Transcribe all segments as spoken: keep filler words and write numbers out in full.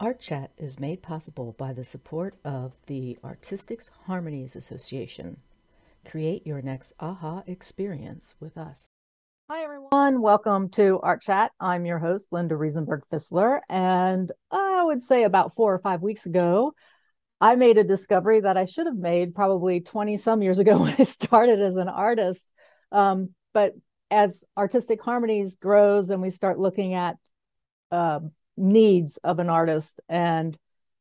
Art Chat is made possible by the support of the Artistics Harmonies Association. Create your next aha experience with us. Hi, everyone. Welcome to Art Chat. I'm your host, Linda Riesenberg Fissler. And I would say about four or five weeks ago, I made a discovery that I should have made probably twenty some years ago when I started as an artist. Um, but as Artistic Harmonies grows and we start looking at uh, needs of an artist and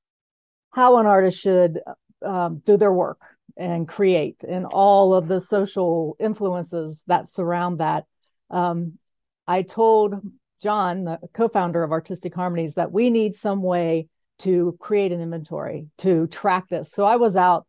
how an artist should um, do their work and create and all of the social influences that surround that. Um, I told John, the co-founder of Artistic Harmonies, that we need some way to create an inventory to track this. So I was out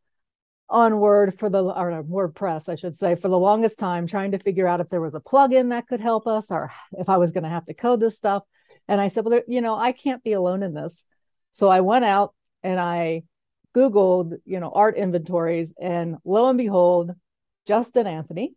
on Word for the, or WordPress, I should say, for the longest time, trying to figure out if there was a plugin that could help us or if I was going to have to code this stuff. And I said, well, you know, I can't be alone in this. So I went out and I Googled, you know, art inventories, and lo and behold, Justin Anthony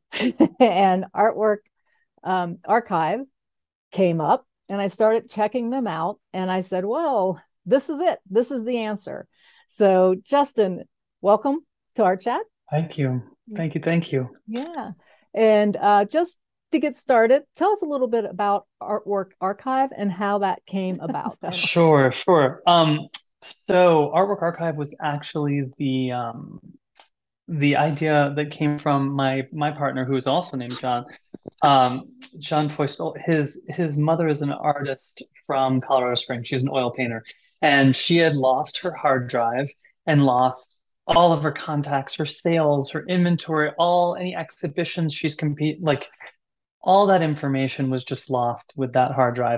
and Artwork um, Archive came up, and I started checking them out. And I said, well, this is it. This is the answer. So Justin, welcome to Art Chat. Thank you. Thank you. Thank you. Yeah. And uh, just to get started, tell us a little bit about Artwork Archive and how that came about. Sure, sure. Um, so Artwork Archive was actually the um, the idea that came from my my partner, who is also named John, um, John Foistel. His his mother is an artist from Colorado Springs. She's an oil painter, and she had lost her hard drive and lost all of her contacts, her sales, her inventory, all any exhibitions she's compete like all that information was just lost with that hard drive.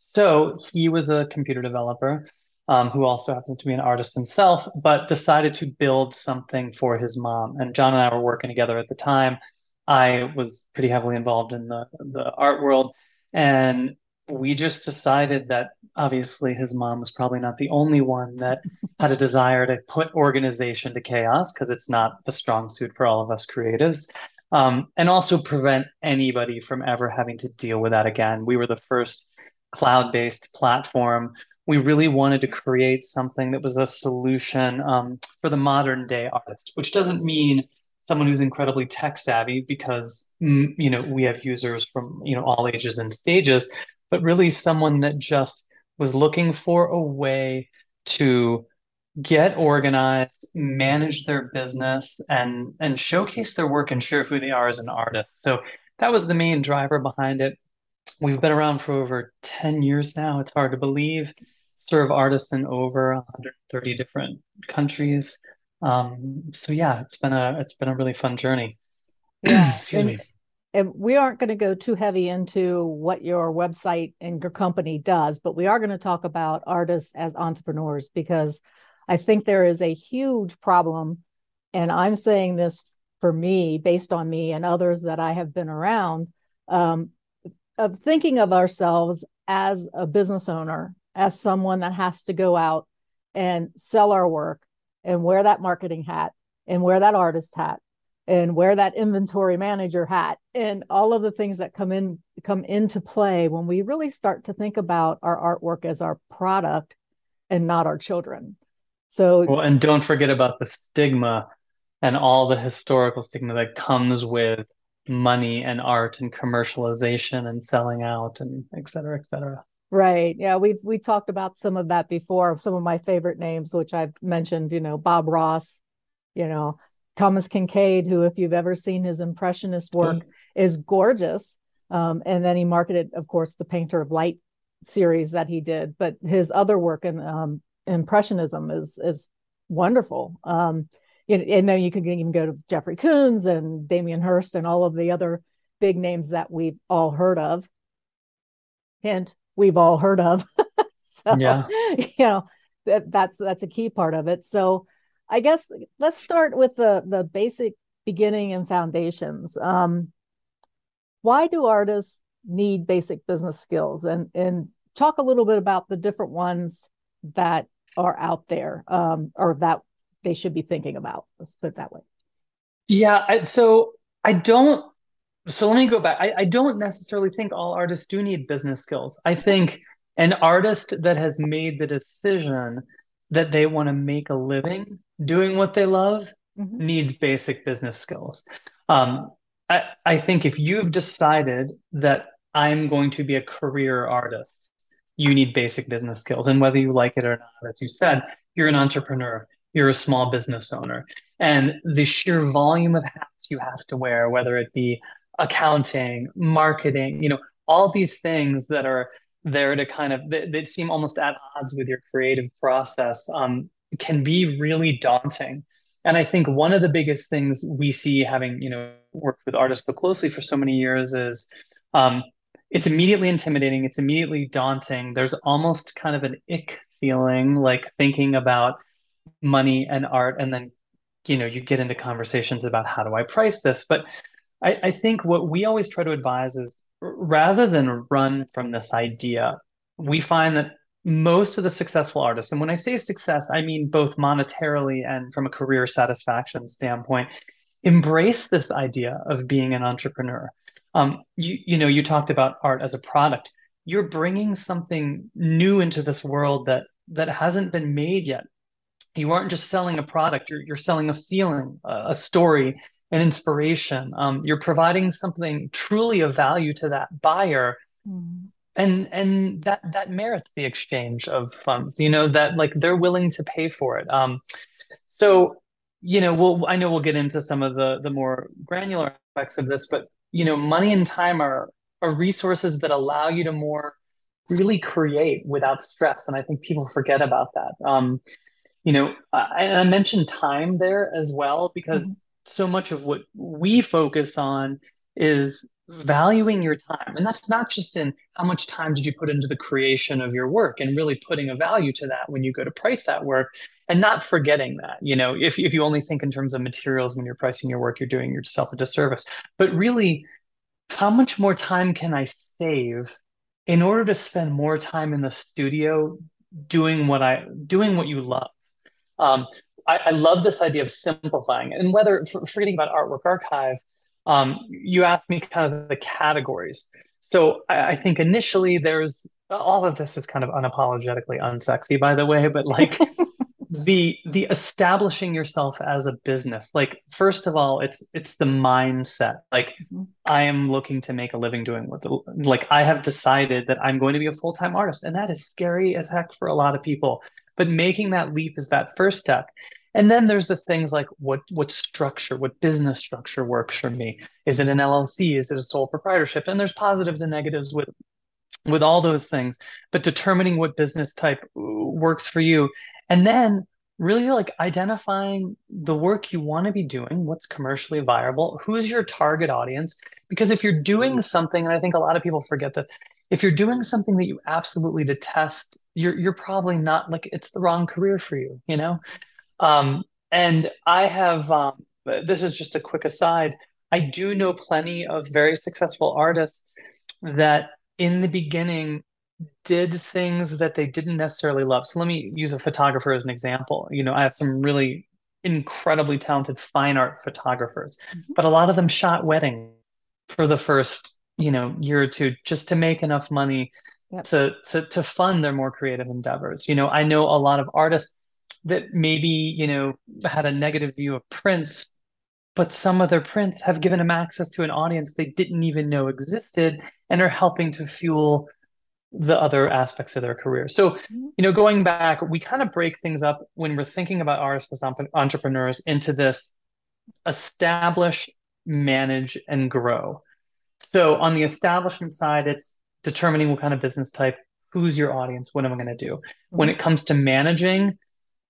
So he was a computer developer um, who also happens to be an artist himself, but decided to build something for his mom. And John and I were working together at the time. I was pretty heavily involved in the, the art world. And we just decided that obviously his mom was probably not the only one that had a desire to put organization to chaos, because it's not the strong suit for all of us creatives. Um, and also prevent anybody from ever having to deal with that again. We were the first cloud-based platform. We really wanted to create something that was a solution um, for the modern day artist, which doesn't mean someone who's incredibly tech savvy, because mm, you know we have users from you know all ages and stages, but really someone that just was looking for a way to get organized, manage their business, and and showcase their work and share who they are as an artist. So that was the main driver behind it. We've been around for over ten years now. It's hard to believe. Serve artists in over one hundred thirty different countries. Um, so yeah, it's been a it's been a really fun journey. Yeah. Excuse And me. and we aren't going to go too heavy into what your website and your company does, but we are going to talk about artists as entrepreneurs, because I think there is a huge problem. And I'm saying this for me, based on me and others that I have been around, um, of thinking of ourselves as a business owner, as someone that has to go out and sell our work and wear that marketing hat and wear that artist hat and wear that inventory manager hat and all of the things that come in come into play when we really start to think about our artwork as our product and not our children. So Well, and don't forget about the stigma and all the historical stigma that comes with money and art and commercialization and selling out and et cetera, et cetera. right, yeah, we've we talked about some of that before. Some of my favorite names, which I've mentioned, you know, Bob Ross, you know, Thomas Kincaid, who, if you've ever seen his impressionist work, is gorgeous. Um, and then he marketed, of course, the Painter of Light series that he did, but his other work in um, impressionism is is wonderful. Um, and then you can even go to Jeffrey Koons and Damien Hirst and all of the other big names that we've all heard of. Hint, we've all heard of. So, Yeah. you know, that, that's that's a key part of it. So I guess let's start with the the basic beginning and foundations. Um, why do artists need basic business skills? And and talk a little bit about the different ones that are out there, um, or that they should be thinking about. Let's put it that way. Yeah. I, so I don't, so let me go back. I, I don't necessarily think all artists do need business skills. I think An artist that has made the decision that they want to make a living doing what they love Hmm. needs basic business skills. Um, I, I think if you've decided that I'm going to be a career artist, you need basic business skills. And whether you like it or not, as you said, you're an entrepreneur, you're a small business owner. And the sheer volume of hats you have to wear, whether it be accounting, marketing, you know, all these things that are there to kind of that, that seem almost at odds with your creative process, um, can be really daunting. And I think one of the biggest things we see, having, you know, worked with artists so closely for so many years, is um, it's immediately intimidating, it's immediately daunting. There's almost kind of an ick feeling, like thinking about money and art, and then, you know, you get into conversations about how do I price this. But I, I think what we always try to advise is, rather than run from this idea, we find that most of the successful artists, and when I say success, I mean both monetarily and from a career satisfaction standpoint, embrace this idea of being an entrepreneur. Um, you, you know, you talked about art as a product. You're bringing something new into this world that that hasn't been made yet. You aren't just selling a product, you're, you're selling a feeling, a, a story, an inspiration. Um, you're providing something truly of value to that buyer, Mm. and and that that merits the exchange of funds, you know, that like they're willing to pay for it. Um, so, you know, we'll I know we'll get into some of the the more granular aspects of this, but you know, money and time are are resources that allow you to more really create without stress. And I think people forget about that. Um, you know, I, and I mentioned time there as well, because Mhm. so much of what we focus on is valuing your time. And that's not just in how much time did you put into the creation of your work, and really putting a value to that when you go to price that work, and not forgetting that, you know, if, if you only think in terms of materials when you're pricing your work, you're doing yourself a disservice. But really, how much more time can I save in order to spend more time in the studio doing what I doing what you love? Um, I, I love this idea of simplifying, and whether for, forgetting about Artwork Archive, um, you asked me kind of the categories. So I, I think initially there's all of this is kind of unapologetically unsexy, by the way, but like the the establishing yourself as a business. Like, first of all, it's it's the mindset. Like, Mhm. I am looking to make a living doing what the, like I have decided that I'm going to be a full-time artist, and that is scary as heck for a lot of people. But making that leap is that first step. And then there's the things like, what what structure, what business structure works for me? Is it an L L C? Is it a sole proprietorship? And there's positives and negatives with with all those things, but determining what business type works for you. And then really like identifying the work you want to be doing, what's commercially viable, who's your target audience. Because if you're doing something, and I think a lot of people forget that, if you're doing something that you absolutely detest, you're you're probably not, like, it's the wrong career for you, you know? Um, and I have, um, this is just a quick aside. I do know plenty of very successful artists that in the beginning did things that they didn't necessarily love. So let me use a photographer as an example. You know, I have some really incredibly talented fine art photographers, Mhm. but a lot of them shot weddings for the first, you know, year or two, just to make enough money Yep. to to to fund their more creative endeavors. You know, I know a lot of artists that maybe, you know, had a negative view of Prince, but some of their prints have given them access to an audience they didn't even know existed, and are helping to fuel the other aspects of their career. So, Mhm. you know, going back, we kind of break things up when we're thinking about artists as entrepreneurs into this: establish, manage, and grow. So on the establishment side, it's determining what kind of business type, who's your audience, what am I going to do? When Mhm. it comes to managing,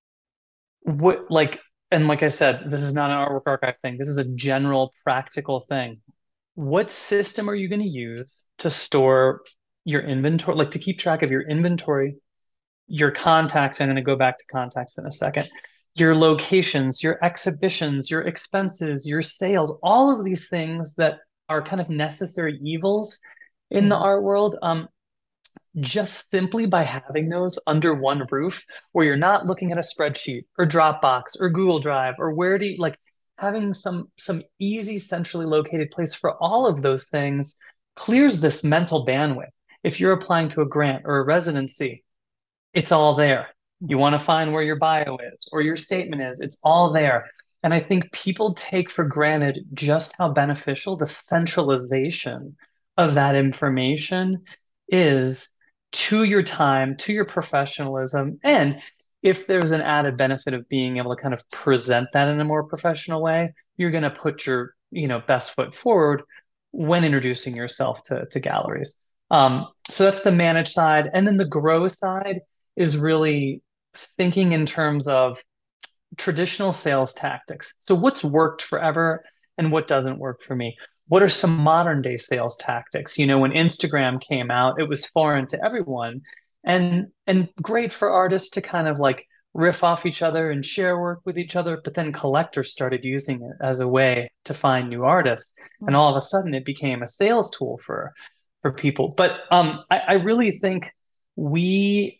what, like, and like I said, this is not an artwork archive thing. This is a general practical thing. What system are you going to use to store your inventory, like to keep track of your inventory, your contacts? I'm going to go back to contacts in a second. Your locations, your exhibitions, your expenses, your sales, all of these things that are kind of necessary evils in the Mhm. art world. Um, just simply by having those under one roof, where you're not looking at a spreadsheet or Dropbox or Google Drive, or where do you, like, having some some easy centrally located place for all of those things clears this mental bandwidth. if you're applying to a grant or a residency, it's all there. You want to find where your bio is or your statement is, it's all there. And I think people take for granted just how beneficial the centralization of that information is to your time, to your professionalism. And if there's an added benefit of being able to kind of present that in a more professional way, you're going to put your, you know, best foot forward when introducing yourself to, to galleries. Um, so that's the manage side. And then the grow side is really thinking in terms of traditional sales tactics. So what's worked forever and what doesn't work for me? What are some modern day sales tactics? You know, when Instagram came out, it was foreign to everyone and and great for artists to kind of like riff off each other and share work with each other, but then collectors started using it as a way to find new artists. And all of a sudden it became a sales tool for for people. But um I, I really think we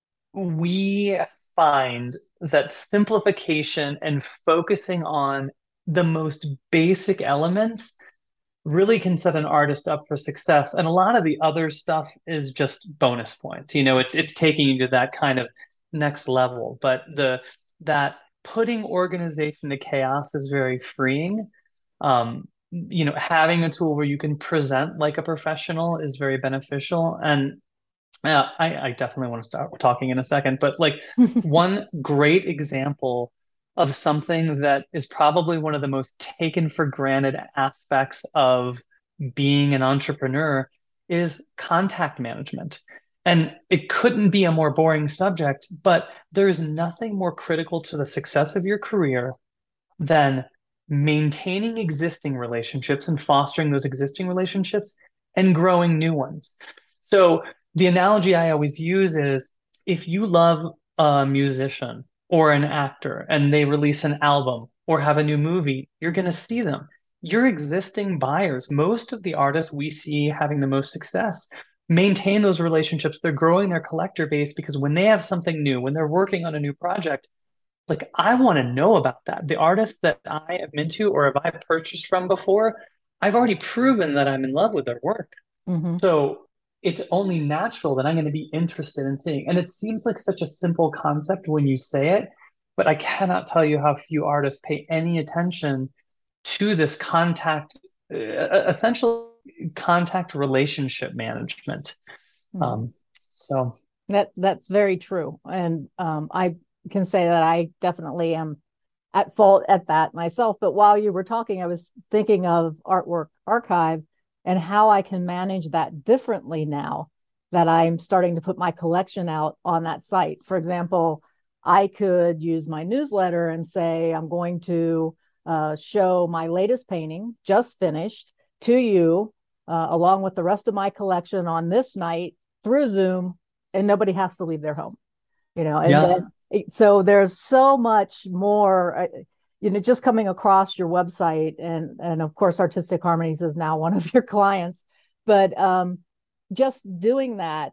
we find that simplification and focusing on the most basic elements really can set an artist up for success. And a lot of the other stuff is just bonus points. You know, it's it's taking you to that kind of next level. But the that putting organization to chaos is very freeing. Um, you know, having a tool where you can present like a professional is very beneficial. And yeah, I, I definitely want to start talking in a second, but like one great example of something that is probably one of the most taken for granted aspects of being an entrepreneur is contact management. And it couldn't be a more boring subject, but there is nothing more critical to the success of your career than maintaining existing relationships and fostering those existing relationships and growing new ones. So the analogy I always use is if you love a musician or an actor and they release an album or have a new movie, you're going to see them. Your existing buyers, most of the artists we see having the most success, maintain those relationships. They're growing their collector base because when they have something new, when they're working on a new project, like I want to know about that. The artists that I am into or have I purchased from before, I've already proven that I'm in love with their work. Mm-hmm. So it's only natural that I'm going to be interested in seeing. And it seems like such a simple concept when you say it, but I cannot tell you how few artists pay any attention to this contact, uh, essential contact relationship management. Mm-hmm. Um, so that that's very true. And um, I can say that I definitely am at fault at that myself. But while you were talking, I was thinking of Artwork Archive and how I can manage that differently now that I'm starting to put my collection out on that site. For example, I could use my newsletter and say, I'm going to uh, show my latest painting, just finished, to you, uh, along with the rest of my collection on this night through Zoom, and nobody has to leave their home. You know, and yeah. then, so there's so much more, uh, you know, just coming across your website, and and of course, Artistic Harmonies is now one of your clients, but um, just doing that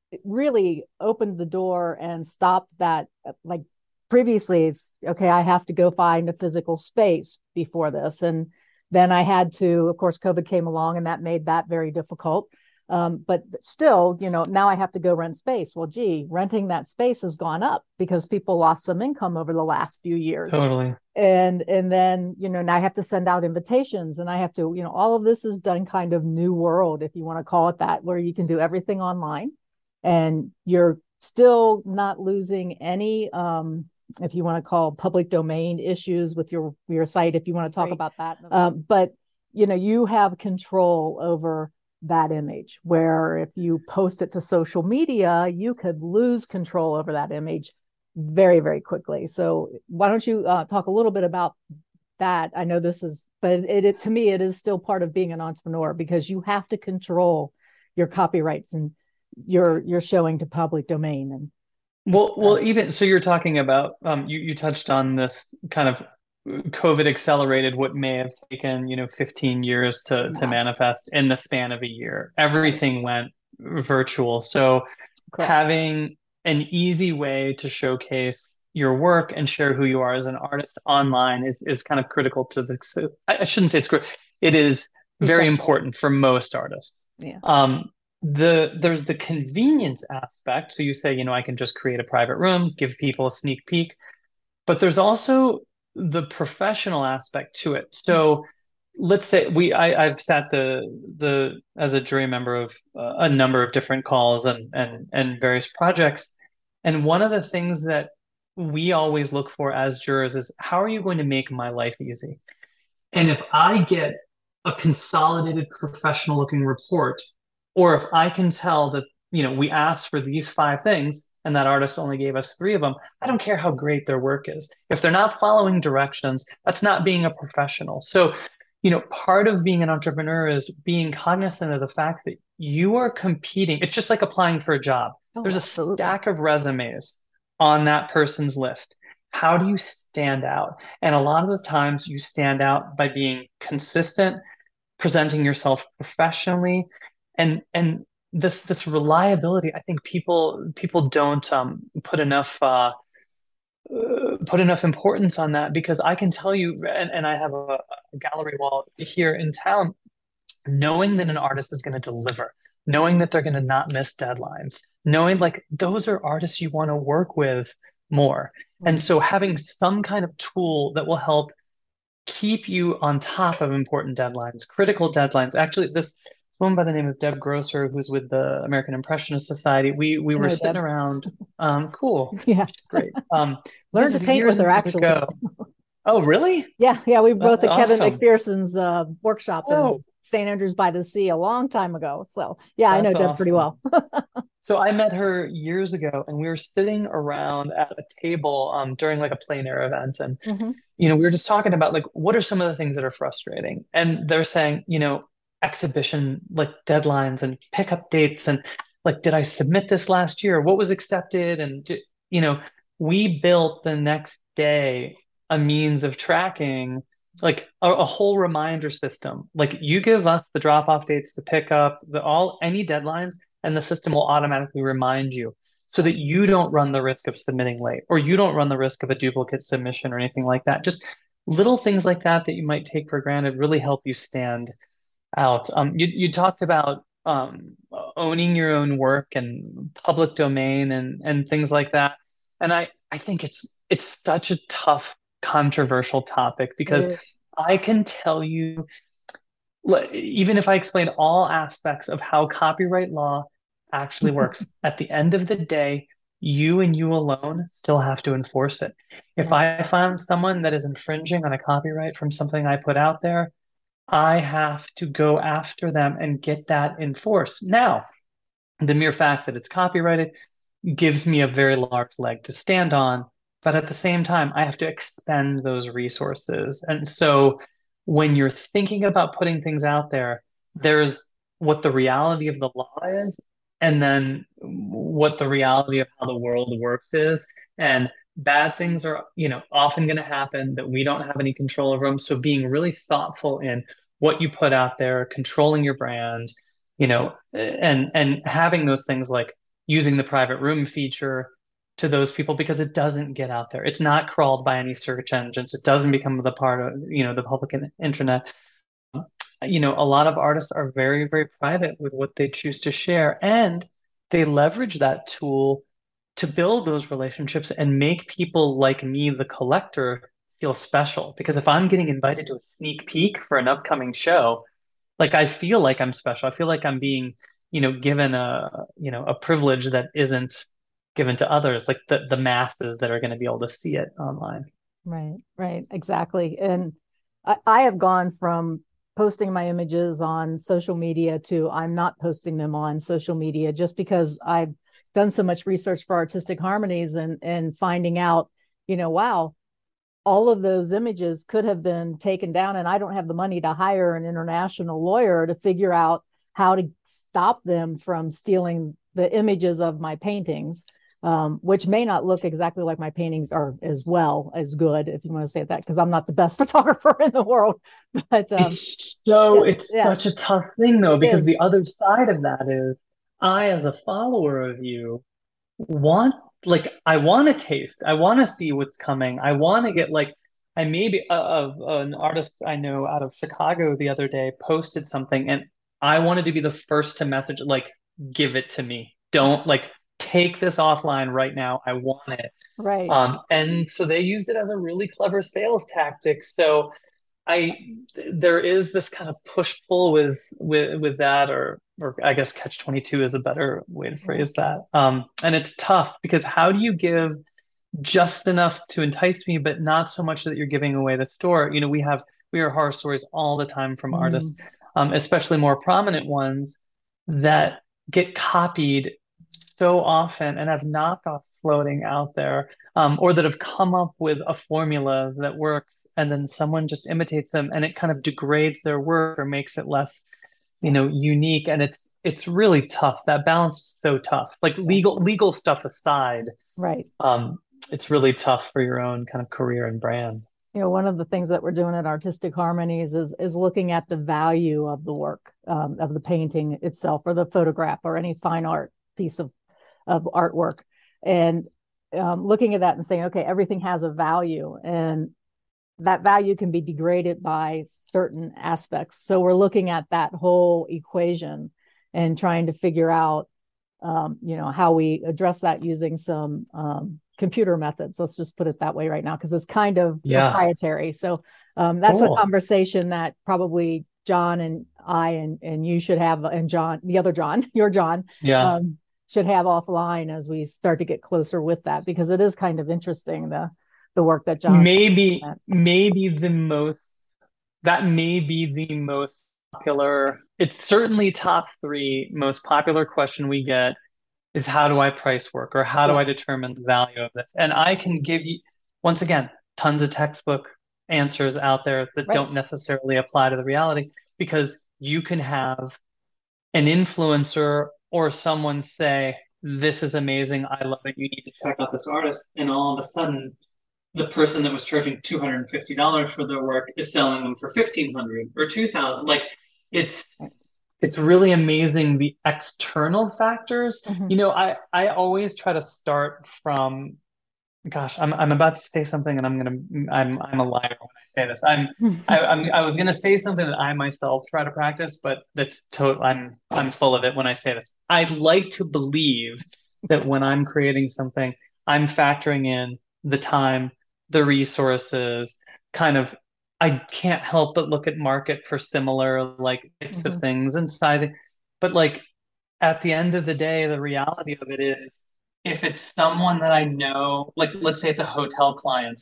really opened the door and stopped that. Like previously, it's okay, I have to go find a physical space before this, and then I had to, of course, COVID came along, and that made that very difficult. Um, but still, you know, now I have to go rent space. Well, gee, renting that space has gone up because people lost some income over the last few years. Totally. And and then, you know, now I have to send out invitations, and I have to, you know, all of this is done kind of new world, if you want to call it that, where you can do everything online and you're still not losing any, um, if you want to call public domain issues with your, your site, if you want to talk right. about that. Um, but, you know, you have control over that image, where if you post it to social media, you could lose control over that image very, very quickly. So why don't you uh, talk a little bit about that? I know this is, but it, it to me, it is still part of being an entrepreneur, because you have to control your copyrights and your your showing to public domain. And well, well, even so, you're talking about um, you you touched on this kind of COVID accelerated what may have taken, you know, fifteen years to yeah. to manifest in the span of a year. Everything went virtual. So Correct. Having an easy way to showcase your work and share who you are as an artist online is is kind of critical to the, I shouldn't say it's critical. It is very Essential. important for most artists. Yeah. Um, the there's the convenience aspect. So you say, you know, I can just create a private room, give people a sneak peek, but there's also the professional aspect to it. So let's say we I, I've sat the the as a jury member of uh, a number of different calls and and and various projects. And one of the things that we always look for as jurors is how are you going to make my life easy? And if I get a consolidated professional looking report, or if I can tell that, you know, we asked for these five things and that artist only gave us three of them, I don't care how great their work is. If they're not following directions, that's not being a professional. So, you know, part of being an entrepreneur is being cognizant of the fact that you are competing. It's just like applying for a job. Oh, There's a absolutely. stack of resumes on that person's list. How do you stand out? And a lot of the times you stand out by being consistent, presenting yourself professionally, and and this this reliability. I think people people don't um, put enough uh, uh, put enough importance on that because I can tell you, and, and I have a, a gallery wall here in town, knowing that an artist is going to deliver, knowing that they're going to not miss deadlines, knowing like those are artists you want to work with more. And Right. so having some kind of tool that will help keep you on top of important deadlines, critical deadlines. Actually, this woman by the name of Deb Grosser, who's with the American Impressionist Society, we we I were know, sitting Deb. around. Um, cool, Yeah. she's great. Um, Learned this to is paint years with and her, years actually. ago. Oh, really? Yeah, yeah, we were both That's at Kevin awesome. McPherson's uh, workshop in Oh, Saint Andrews by the Sea a long time ago. So, yeah, I know that's Deb pretty awesome. well. So I met her years ago, and we were sitting around at a table um, during like a plein air event, and Hmm. you know we were just talking about like what are some of the things that are frustrating, and they're saying you know exhibition like deadlines and pickup dates, and like did I submit this last year? What was accepted? And d- you know we built the next day a means of tracking like a, a whole reminder system. Like you give us the drop off dates, the pickup, the all any deadlines and the system will automatically remind you so that you don't run the risk of submitting late or you don't run the risk of a duplicate submission or anything like that. Just little things like that that you might take for granted really help you stand out. Um, you, you talked about um, owning your own work and public domain and, and things like that. And I, I think it's it's such a tough, controversial topic It because is. I can tell you even if I explain all aspects of how copyright law actually works, at the end of the day, you and you alone still have to enforce it. If Right. I found someone that is infringing on a copyright from something I put out there, I have to go after them and get that enforced. Now, the mere fact that it's copyrighted gives me a very large leg to stand on. But at the same time, I have to expend those resources. And so when you're thinking about putting things out there, there's what the reality of the law is, and then what the reality of how the world works is. And bad things are, you know, often going to happen that we don't have any control over them. So being really thoughtful in what you put out there, controlling your brand, you know, and and having those things like using the private room feature to those people because it doesn't get out there. It's not crawled by any search engines. It doesn't become the part of, you know, the public internet. You know, a lot of artists are very, very private with what they choose to share, and they leverage that tool to build those relationships and make people like me, the collector, feel special. Because if I'm getting invited to a sneak peek for an upcoming show, like I feel like I'm special. I feel like I'm being, you know, given a, you know, a privilege that isn't given to others, like the the masses that are going to be able to see it online. Right, right, exactly. And I, I have gone from posting my images on social media to I'm not posting them on social media just because I've done so much research for Artistic Harmonies and and finding out, you know, wow, all of those images could have been taken down, and I don't have the money to hire an international lawyer to figure out how to stop them from stealing the images of my paintings, um, which may not look exactly like my paintings are as well as good, if you want to say that, because I'm not the best photographer in the world. But um, It's so yes, it's yes, such a tough thing though, it because is. the other side of that is I, as a follower of you, want like I want to taste. I want to see what's coming. I want to get like I maybe uh, of uh, an artist I know out of Chicago the other day posted something and I wanted to be the first to message like give it to me. Don't like take this offline right now. I want it. Right. Um, and so they used it as a really clever sales tactic. So I there is this kind of push pull with with with that, or or I guess catch twenty-two is a better way to Yeah. phrase that. Um, and it's tough because how do you give just enough to entice me, but not so much that you're giving away the store? You know, we have we hear horror stories all the time from Mm, artists, um, especially more prominent ones that get copied so often and have knockoffs floating out there, um, or that have come up with a formula that works, and then someone just imitates them, and it kind of degrades their work or makes it less, you yeah. know, unique. And it's it's really tough. That balance is so tough. Like Yeah. legal legal stuff aside, Right. um, it's really tough for your own kind of career and brand. You know, one of the things that we're doing at Artistic Harmonies is is looking at the value of the work, um, of the painting itself, or the photograph, or any fine art piece of of artwork, and um, looking at that and saying, okay, everything has a value, and that value can be degraded by certain aspects. So we're looking at that whole equation and trying to figure out, um, you know, how we address that using some um, computer methods. Let's just put it that way right now, because it's kind of Yeah, proprietary. So um, that's a cool. conversation that probably John and I and and you should have, and John, the other John, your John, Yeah. um, should have offline as we start to get closer with that, because it is kind of interesting, the the work that John. Maybe maybe the most that may be the most popular. It's certainly top three most popular question we get is how do I price work, or how do I Yes. determine the value of this? And I can give you, once again, tons of textbook answers out there that Right. don't necessarily apply to the reality, because you can have an influencer or someone say, this is amazing, I love it, you need to check out this artist, and all of a sudden the person that was charging two hundred fifty dollars for their work is selling them for fifteen hundred dollars or two thousand dollars. Like it's it's really amazing the external factors. Mm-hmm. You know, I I always try to start from, gosh, I'm I'm about to say something and I'm gonna I'm I'm a liar when I say this. I'm I, I'm I was gonna say something that I myself try to practice, but that's total I'm I'm full of it when I say this. I'd like to believe that when I'm creating something, I'm factoring in the time, the resources, kind of I can't help but look at market for similar like types of Mm-hmm. things and sizing. But like at the end of the day, the reality of it is if it's someone that I know, like let's say it's a hotel client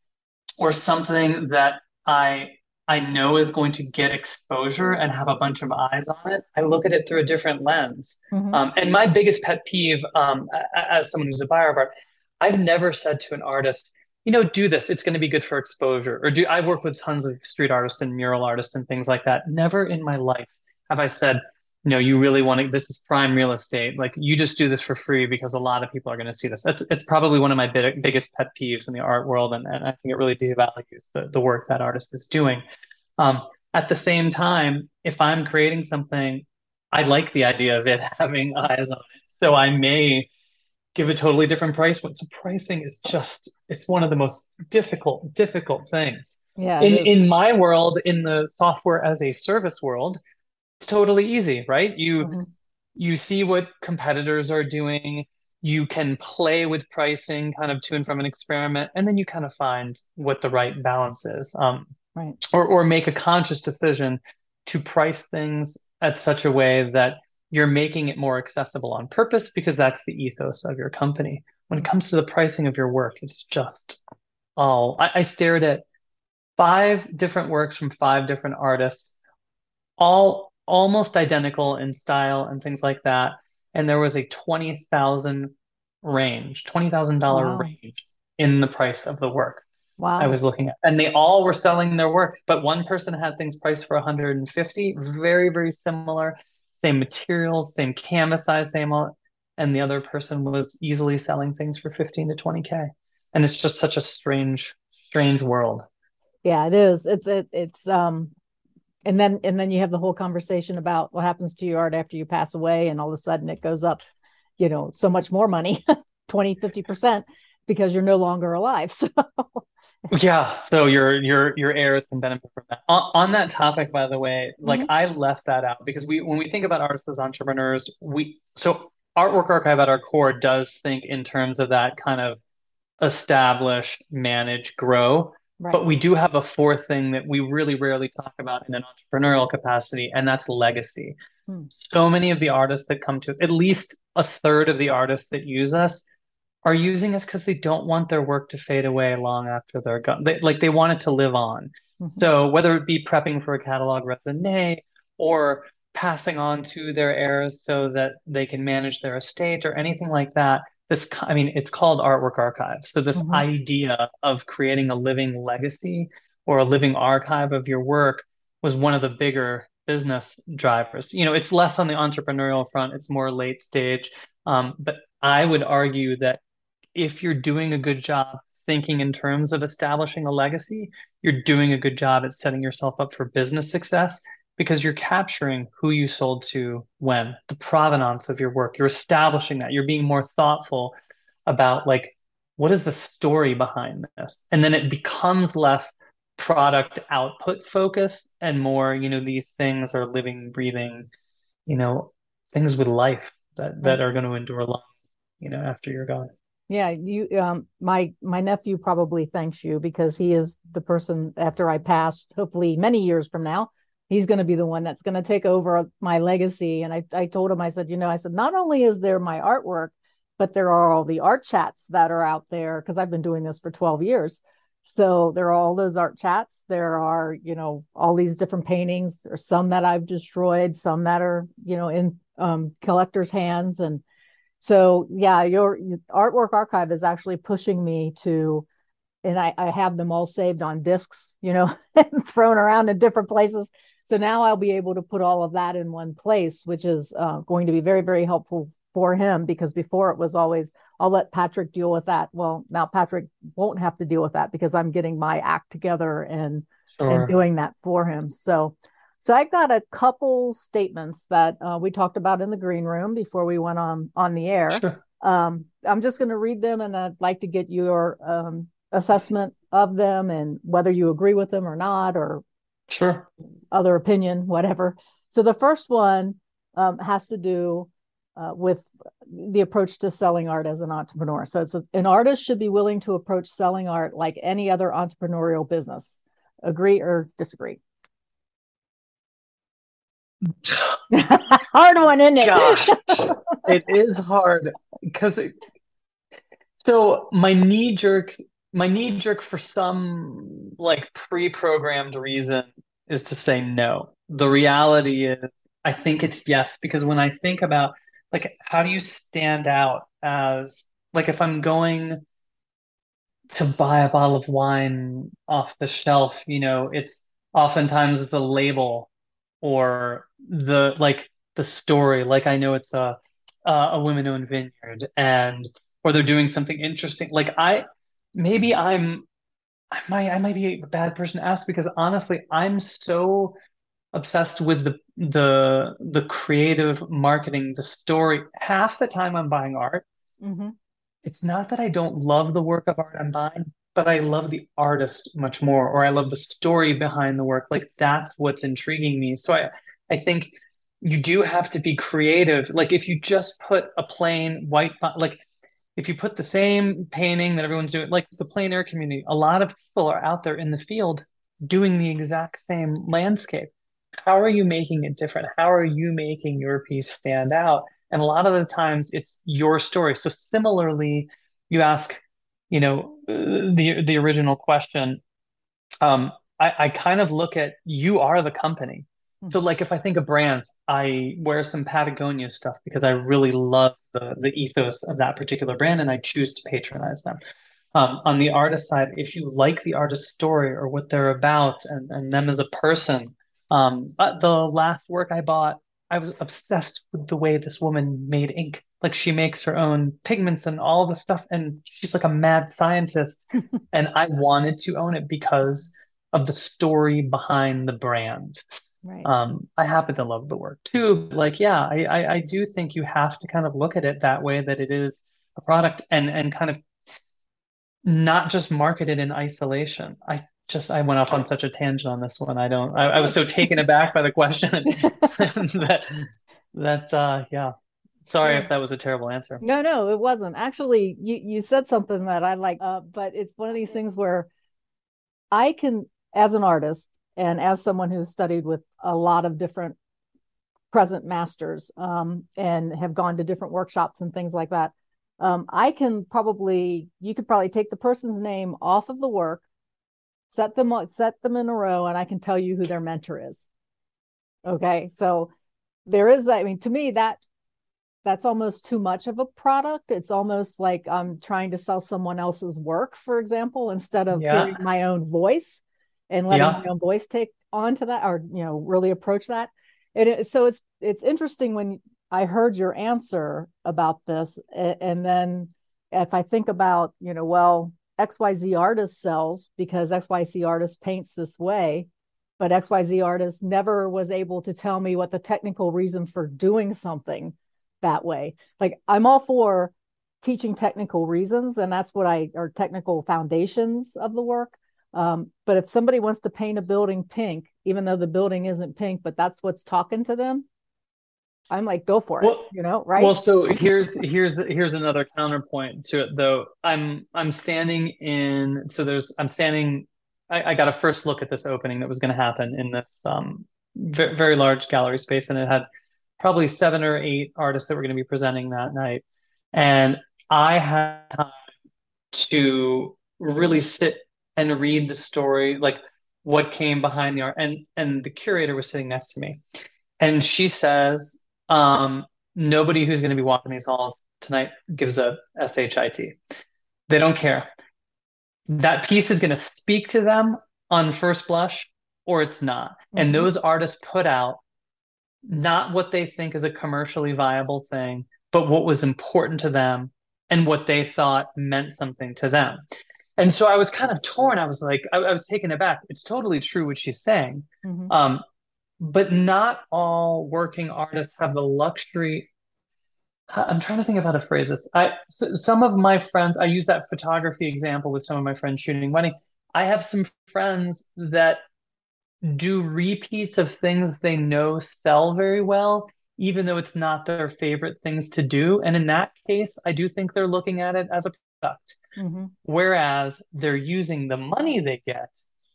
or something that I I know is going to get exposure and have a bunch of eyes on it, I look at it through a different lens. Mm-hmm. Um, and my biggest pet peeve, um, as someone who's a buyer of art, I've never said to an artist, you know, do this. It's going to be good for exposure. Or do I work with tons of street artists and mural artists and things like that? Never in my life have I said, you know, you really want to, this is prime real estate. Like you just do this for free because a lot of people are going to see this. That's it's probably one of my big, biggest pet peeves in the art world. And, and I think it really devalues the, the work that artist is doing. Um, at the same time, if I'm creating something, I like the idea of it having eyes on it. So I may give a totally different price. But so pricing is just, it's one of the most difficult, difficult things. Yeah, it In is. in my world, in the software as a service world, it's totally easy, right? You Mm-hmm. you see what competitors are doing, you can play with pricing kind of to and from an experiment, and then you kind of find what the right balance is. Um, Right. or or make a conscious decision to price things at such a way that you're making it more accessible on purpose because that's the ethos of your company. When it comes to the pricing of your work, it's just all I, I stared at five different works from five different artists, all almost identical in style and things like that. And there was a twenty thousand range, twenty thousand dollars Wow. range in the price of the work I Wow. was looking at. And they all were selling their work, but one person had things priced for one hundred fifty, very, very similar, same materials, same canvas size, same all, and the other person was easily selling things for fifteen to twenty K. And it's just such a strange, strange world. Yeah, it is. It's it, it's um and then and then you have the whole conversation about what happens to your art after you pass away, and all of a sudden it goes up, you know, so much more money, twenty, fifty percent, because you're no longer alive. So Yeah, so your your your heirs can benefit from that. On, on that topic, by the way, like Hmm. I left that out because we when we think about artists as entrepreneurs, we so Artwork Archive at our core does think in terms of that kind of establish, manage, grow. Right. But we do have a fourth thing that we really rarely talk about in an entrepreneurial capacity, and that's legacy. Hmm. So many of the artists that come to us, at least a third of the artists that use us, are using us because they don't want their work to fade away long after they're gone. They, like they want it to live on. Hmm. So whether it be prepping for a catalog raisonné or passing on to their heirs so that they can manage their estate or anything like that, this, I mean, it's called Artwork Archive. So this Hmm. idea of creating a living legacy or a living archive of your work was one of the bigger business drivers. You know, it's less on the entrepreneurial front, it's more late stage. Um, but I would argue that if you're doing a good job thinking in terms of establishing a legacy, you're doing a good job at setting yourself up for business success because you're capturing who you sold to when, the provenance of your work. You're establishing that. You're being more thoughtful about like, what is the story behind this? And then it becomes less product output focus and more, you know, these things are living, breathing, you know, things with life that that Right. are going to endure long, you know, after you're gone. Yeah, you um my my nephew probably thanks you because he is the person after I passed, hopefully many years from now, he's going to be the one that's going to take over my legacy. And I I told him, I said, you know, I said not only is there my artwork, but there are all the art chats that are out there because I've been doing this for twelve years. So there are all those art chats. There are, you know, all these different paintings. There's some that I've destroyed, some that are, you know, in um collectors' hands. And so yeah, your, your artwork archive is actually pushing me to, and I, I have them all saved on discs, you know, and thrown around in different places. So now I'll be able to put all of that in one place, which is uh, going to be very, very helpful for him because before it was always, I'll let Patrick deal with that. Well, now Patrick won't have to deal with that because I'm getting my act together and and Sure. doing that for him. So so I've got a couple statements that uh, we talked about in the green room before we went on on the air. Sure. Um, I'm just going to read them, and I'd like to get your um, assessment of them and whether you agree with them or not, or Sure. other opinion, whatever. So the first one um, has to do uh, with the approach to selling art as an entrepreneur. So it's a, an artist should be willing to approach selling art like any other entrepreneurial business. Agree or disagree? Hard one, isn't Gosh, it? it is hard because it, so my knee jerk, my knee jerk for some like pre-programmed reason is to say no. The reality is, I think it's yes, because when I think about like how do you stand out as like if I'm going to buy a bottle of wine off the shelf, you know, it's oftentimes it's a label or the like the story. Like I know it's a a, a women-owned vineyard and or they're doing something interesting. Like I maybe I'm I might I might be a bad person to ask because honestly, I'm so obsessed with the the the creative marketing, the story. Half the time I'm buying art Mm-hmm. it's not that I don't love the work of art I'm buying, but I love the artist much more, or I love the story behind the work. Like that's what's intriguing me. So I, I think you do have to be creative. Like if you just put a plain white, like if you put the same painting that everyone's doing, like the plein air community, a lot of people are out there in the field doing the exact same landscape. How are you making it different? How are you making your piece stand out? And a lot of the times it's your story. So similarly, you ask, you know, uh, the the original question. Um, I, I kind of look at you are the company. So Mm-hmm. like if I think of brands, I wear some Patagonia stuff because I really love the the ethos of that particular brand and I choose to patronize them. Um, on the artist side, if you like the artist's story or what they're about and, and them as a person, um, uh, the last work I bought, I was obsessed with the way this woman made ink. Like she makes her own pigments and all the stuff, and she's like a mad scientist. And I wanted to own it because of the story behind the brand. Right. Um, I happen to love the work too. Like, yeah, I, I, I do think you have to kind of look at it that way, that it is a product and and kind of not just marketed in isolation. I just I went off on such a tangent on this one. I don't I, I was so taken aback by the question that that uh yeah. Sorry Yeah. if that was a terrible answer. No, no, it wasn't. Actually, you you said something that I like, uh, but it's one of these things where I can, as an artist and as someone who's studied with a lot of different present masters, um, and have gone to different workshops and things like that, um, I can probably, you could probably take the person's name off of the work, set them set them in a row, and I can tell you who their mentor is. Okay, so there is that. I mean, to me, that that's almost too much of a product. It's almost like I'm trying to sell someone else's work, for example, instead of Yeah. hearing my own voice and letting Yeah. my own voice take on to that, or, you know, really approach that. And it, so it's it's interesting when I heard your answer about this, and then if I think about, you know, well, X Y Z artist sells because X Y Z artist paints this way, but X Y Z artist never was able to tell me what the technical reason for doing something that way. Like, I'm all for teaching technical reasons, and that's what I, or technical foundations of the work. Um, but if somebody wants to paint a building pink, even though the building isn't pink, but that's what's talking to them, I'm like, go for it, Well, you know, well, right? so here's here's here's another counterpoint to it though. I'm I'm standing in so there's I'm standing I, I got a first look at this opening that was going to happen in this um very, very large gallery space, and it had probably seven or eight artists that were going to be presenting that night. And I had time to really sit and read the story, like what came behind the art. And and the curator was sitting next to me. And she says, um, nobody who's going to be walking these halls tonight gives a shit. They don't care. That piece is going to speak to them on first blush, or it's not. And Mm-hmm. those artists put out not what they think is a commercially viable thing, but what was important to them and what they thought meant something to them. And so I was kind of torn. I was like, I, I was taken aback. It's totally true what she's saying. Mm-hmm. Um, but not all working artists have the luxury. I'm trying to think of how to phrase this. I s some of my friends, I use that photography example with some of my friends shooting wedding. I have some friends that do repeats of things they know sell very well, even though it's not their favorite things to do. And in that case, I do think they're looking at it as a product. Mm-hmm. Whereas they're using the money they get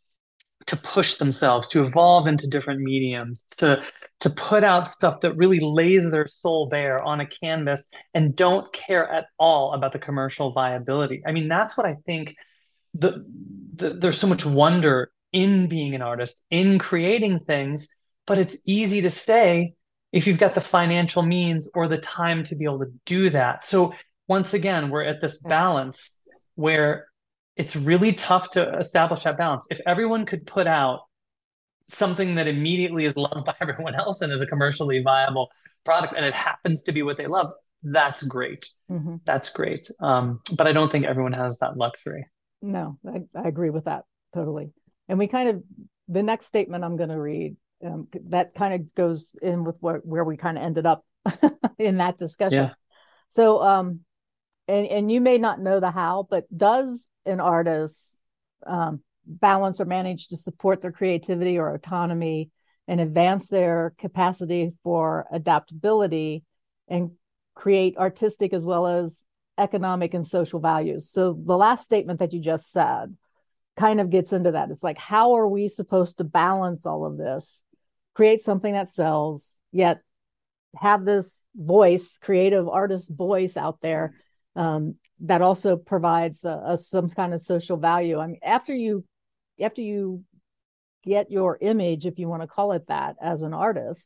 to push themselves, to evolve into different mediums, to to put out stuff that really lays their soul bare on a canvas and don't care at all about the commercial viability. I mean, that's what I think the, the there's so much wonder in being an artist, in creating things, but it's easy to say if you've got the financial means or the time to be able to do that. So once again, we're at this Yeah. balance where it's really tough to establish that balance. If everyone could put out something that immediately is loved by everyone else and is a commercially viable product, and it happens to be what they love, that's great. Mm-hmm. That's great. Um, but I don't think everyone has that luxury. No, I, I agree with that totally. And we kind of, the next statement I'm going to read, um, that kind of goes in with what where we kind of ended up in that discussion. Yeah. So, um, and and you may not know the how, but does an artist, um, balance or manage to support their creativity or autonomy and advance their capacity for adaptability and create artistic as well as economic and social values? So the last statement that you just said kind of gets into that. It's like, how are we supposed to balance all of this, create something that sells, yet have this voice, creative artist voice out there, um, that also provides a, a, some kind of social value? I mean, after you, after you get your image, if you want to call it that, as an artist,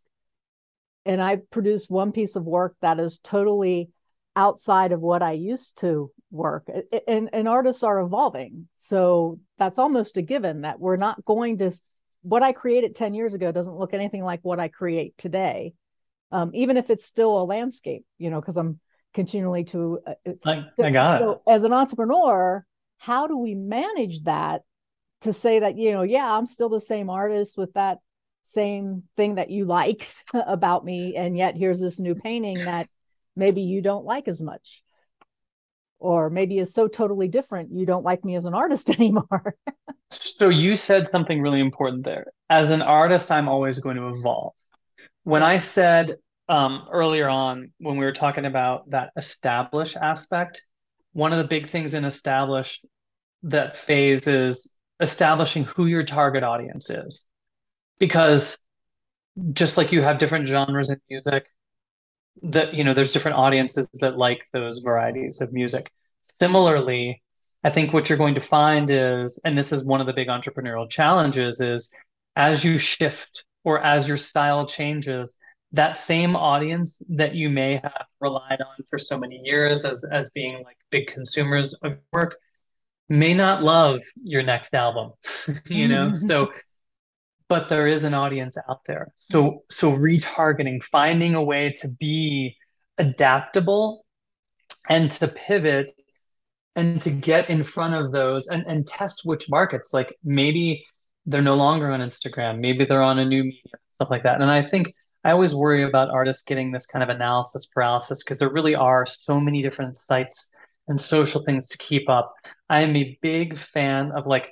and I produce one piece of work that is totally outside of what I used to work, and, and artists are evolving. So that's almost a given that we're not going to, what I created ten years ago doesn't look anything like what I create today. Um, even if it's still a landscape, you know, because I'm continually to, uh, I, so, I got it. so as an entrepreneur, how do we manage that to say that, you know, yeah, I'm still the same artist with that same thing that you like about me, and yet here's this new painting that maybe you don't like as much. or maybe is so totally different you don't like me as an artist anymore. So you said something really important there. As an artist, I'm always going to evolve. When Yeah. I said um, earlier on, when we were talking about that establish aspect, one of the big things in establish that phase is establishing who your target audience is. Because just like you have different genres in music, that you know, there's different audiences that like those varieties of music. Similarly, I think what you're going to find is, and this is one of the big entrepreneurial challenges, is as you shift or as your style changes, that same audience that you may have relied on for so many years as as being like big consumers of work may not love your next album, you know? So but there is an audience out there. So so retargeting, finding a way to be adaptable and to pivot and to get in front of those and, and test which markets. Like maybe they're no longer on Instagram, maybe they're on a new medium, stuff like that. And I think I always worry about artists getting this kind of analysis paralysis because there really are so many different sites and social things to keep up. I am a big fan of like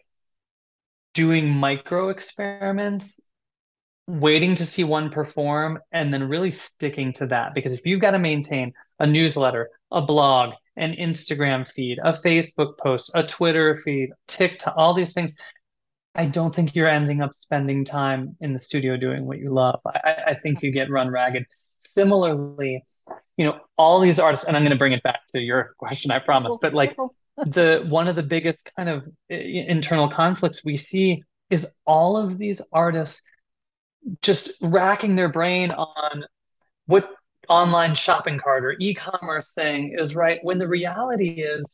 doing micro experiments, waiting to see one perform and then really sticking to that. Because if you've got to maintain a newsletter, a blog, an Instagram feed, a Facebook post, a Twitter feed, TikTok, all these things, I don't think you're ending up spending time in the studio doing what you love. I, I think you get run ragged. Similarly, you know, all these artists, and I'm going to bring it back to your question, I promise, but like the one of the biggest kind of internal conflicts we see is all of these artists just racking their brain on what online shopping cart or e-commerce thing is right when the reality is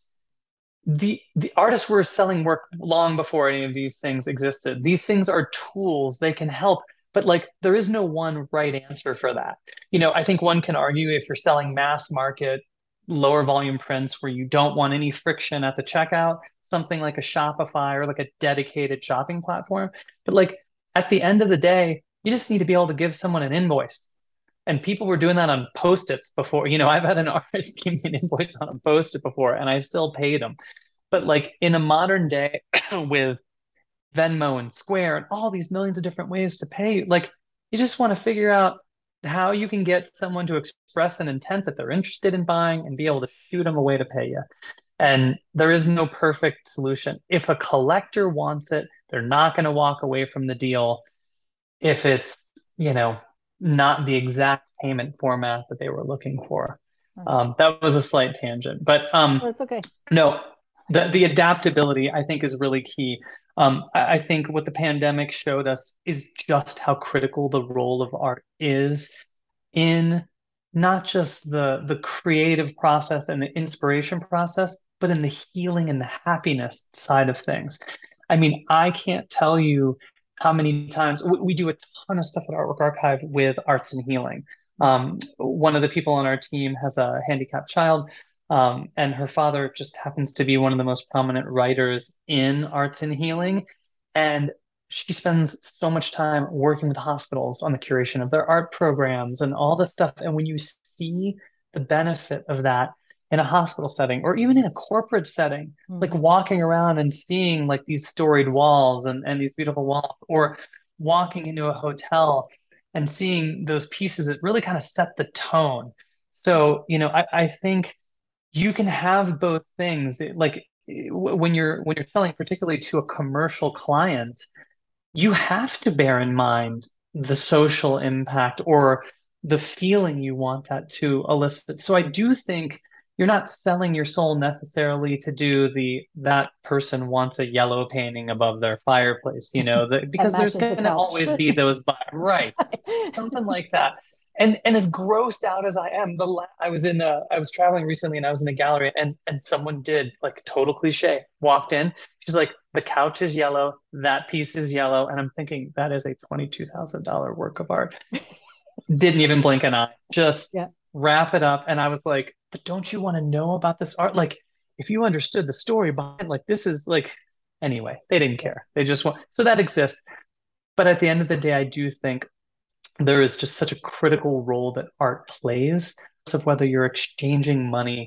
the the artists were selling work long before any of these things existed. These things are tools, they can help, but like there is no one right answer for that. You know, I think one can argue if you're selling mass market lower volume prints where you don't want any friction at the checkout, something like a Shopify or like a dedicated shopping platform. But like at the end of the day, you just need to be able to give someone an invoice. And people were doing that on Post-its before. You know, I've had an artist give me an invoice on a Post-it before, and I still paid them. But like in a modern day with Venmo and Square and all these millions of different ways to pay, like you just want to figure out how you can get someone to express an intent that they're interested in buying and be able to shoot them a way to pay you. And there is no perfect solution. If a collector wants it, they're not going to walk away from the deal if it's, you know, not the exact payment format that they were looking for. Um, that was a slight tangent, but um, Oh, that's okay. No, the the adaptability I think is really key. Um, I, I think what the pandemic showed us is just how critical the role of art is in not just the the creative process and the inspiration process, but in the healing and the happiness side of things. I mean, I can't tell you how many times we, we do a ton of stuff at Artwork Archive with arts and healing. Um, one of the people on our team has a handicapped child, um, and her father just happens to be one of the most prominent writers in arts and healing. And she spends so much time working with hospitals on the curation of their art programs and all this stuff. And when you see the benefit of that in a hospital setting or even in a corporate setting, mm-hmm. like walking around and seeing like these storied walls and, and these beautiful walls, or walking into a hotel and seeing those pieces that really kind of set the tone. So, you know, I, I think you can have both things. Like when you're when you're selling particularly to a commercial client, you have to bear in mind the social impact or the feeling you want that to elicit. So I do think you're not selling your soul necessarily to do the that person wants a yellow painting above their fireplace, you know, the, because there's going to always be those, right, something like that. And and as grossed out as I am, the la- I was in a I was traveling recently and I was in a gallery and and someone did like total cliche walked in. She's like, the couch is yellow, that piece is yellow, and I'm thinking that is a twenty-two thousand dollars work of art. Didn't even blink an eye, just yeah. wrap it up. And I was like, but don't you want to know about this art? Like, if you understood the story behind, like this is like, anyway, they didn't care. They just want, so that exists. But at the end of the day, I do think there is just such a critical role that art plays of whether you're exchanging money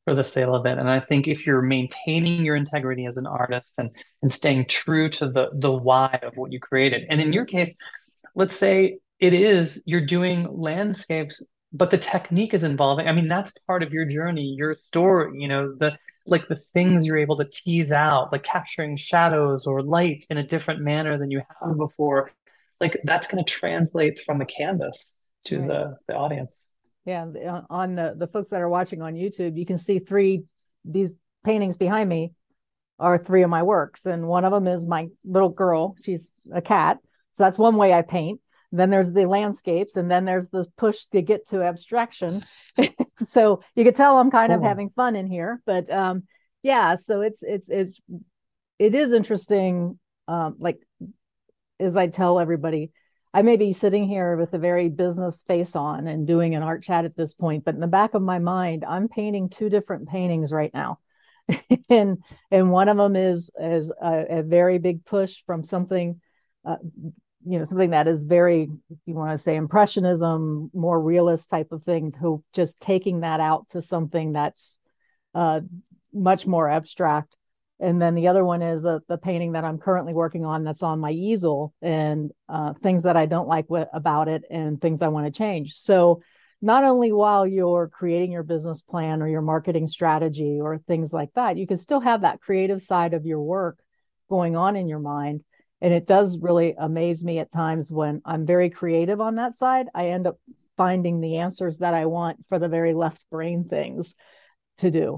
for the sale of it. And I think if you're maintaining your integrity as an artist and and staying true to the the why of what you created, and in your case, let's say it is you're doing landscapes, but the technique is involving. I mean, that's part of your journey, your story, you know, the like the things you're able to tease out, like capturing shadows or light in a different manner than you have before. Like that's going to translate from the canvas to Right. the the audience. Yeah. uh, On the the folks that are watching on YouTube, you can see three these paintings behind me are three of my works, and one of them is my little girl. She's a cat, so that's one way I paint. Then there's the landscapes, and then there's this push to get to abstraction. So you can tell I'm kind of Cool. having fun in here, but um, yeah. So it's it's it's it is interesting. Um, like as I tell everybody, I may be sitting here with a very business face on and doing an art chat at this point, but in the back of my mind, I'm painting two different paintings right now. and and one of them is is a, a very big push from something, uh, you know, something that is very, if you want to say impressionism, more realist type of thing, to just taking that out to something that's uh, much more abstract. And then the other one is a, the painting that I'm currently working on that's on my easel, and uh, things that I don't like w- about it and things I want to change. So not only while you're creating your business plan or your marketing strategy or things like that, you can still have that creative side of your work going on in your mind. And it does really amaze me at times when I'm very creative on that side. I end up finding the answers that I want for the very left brain things to do.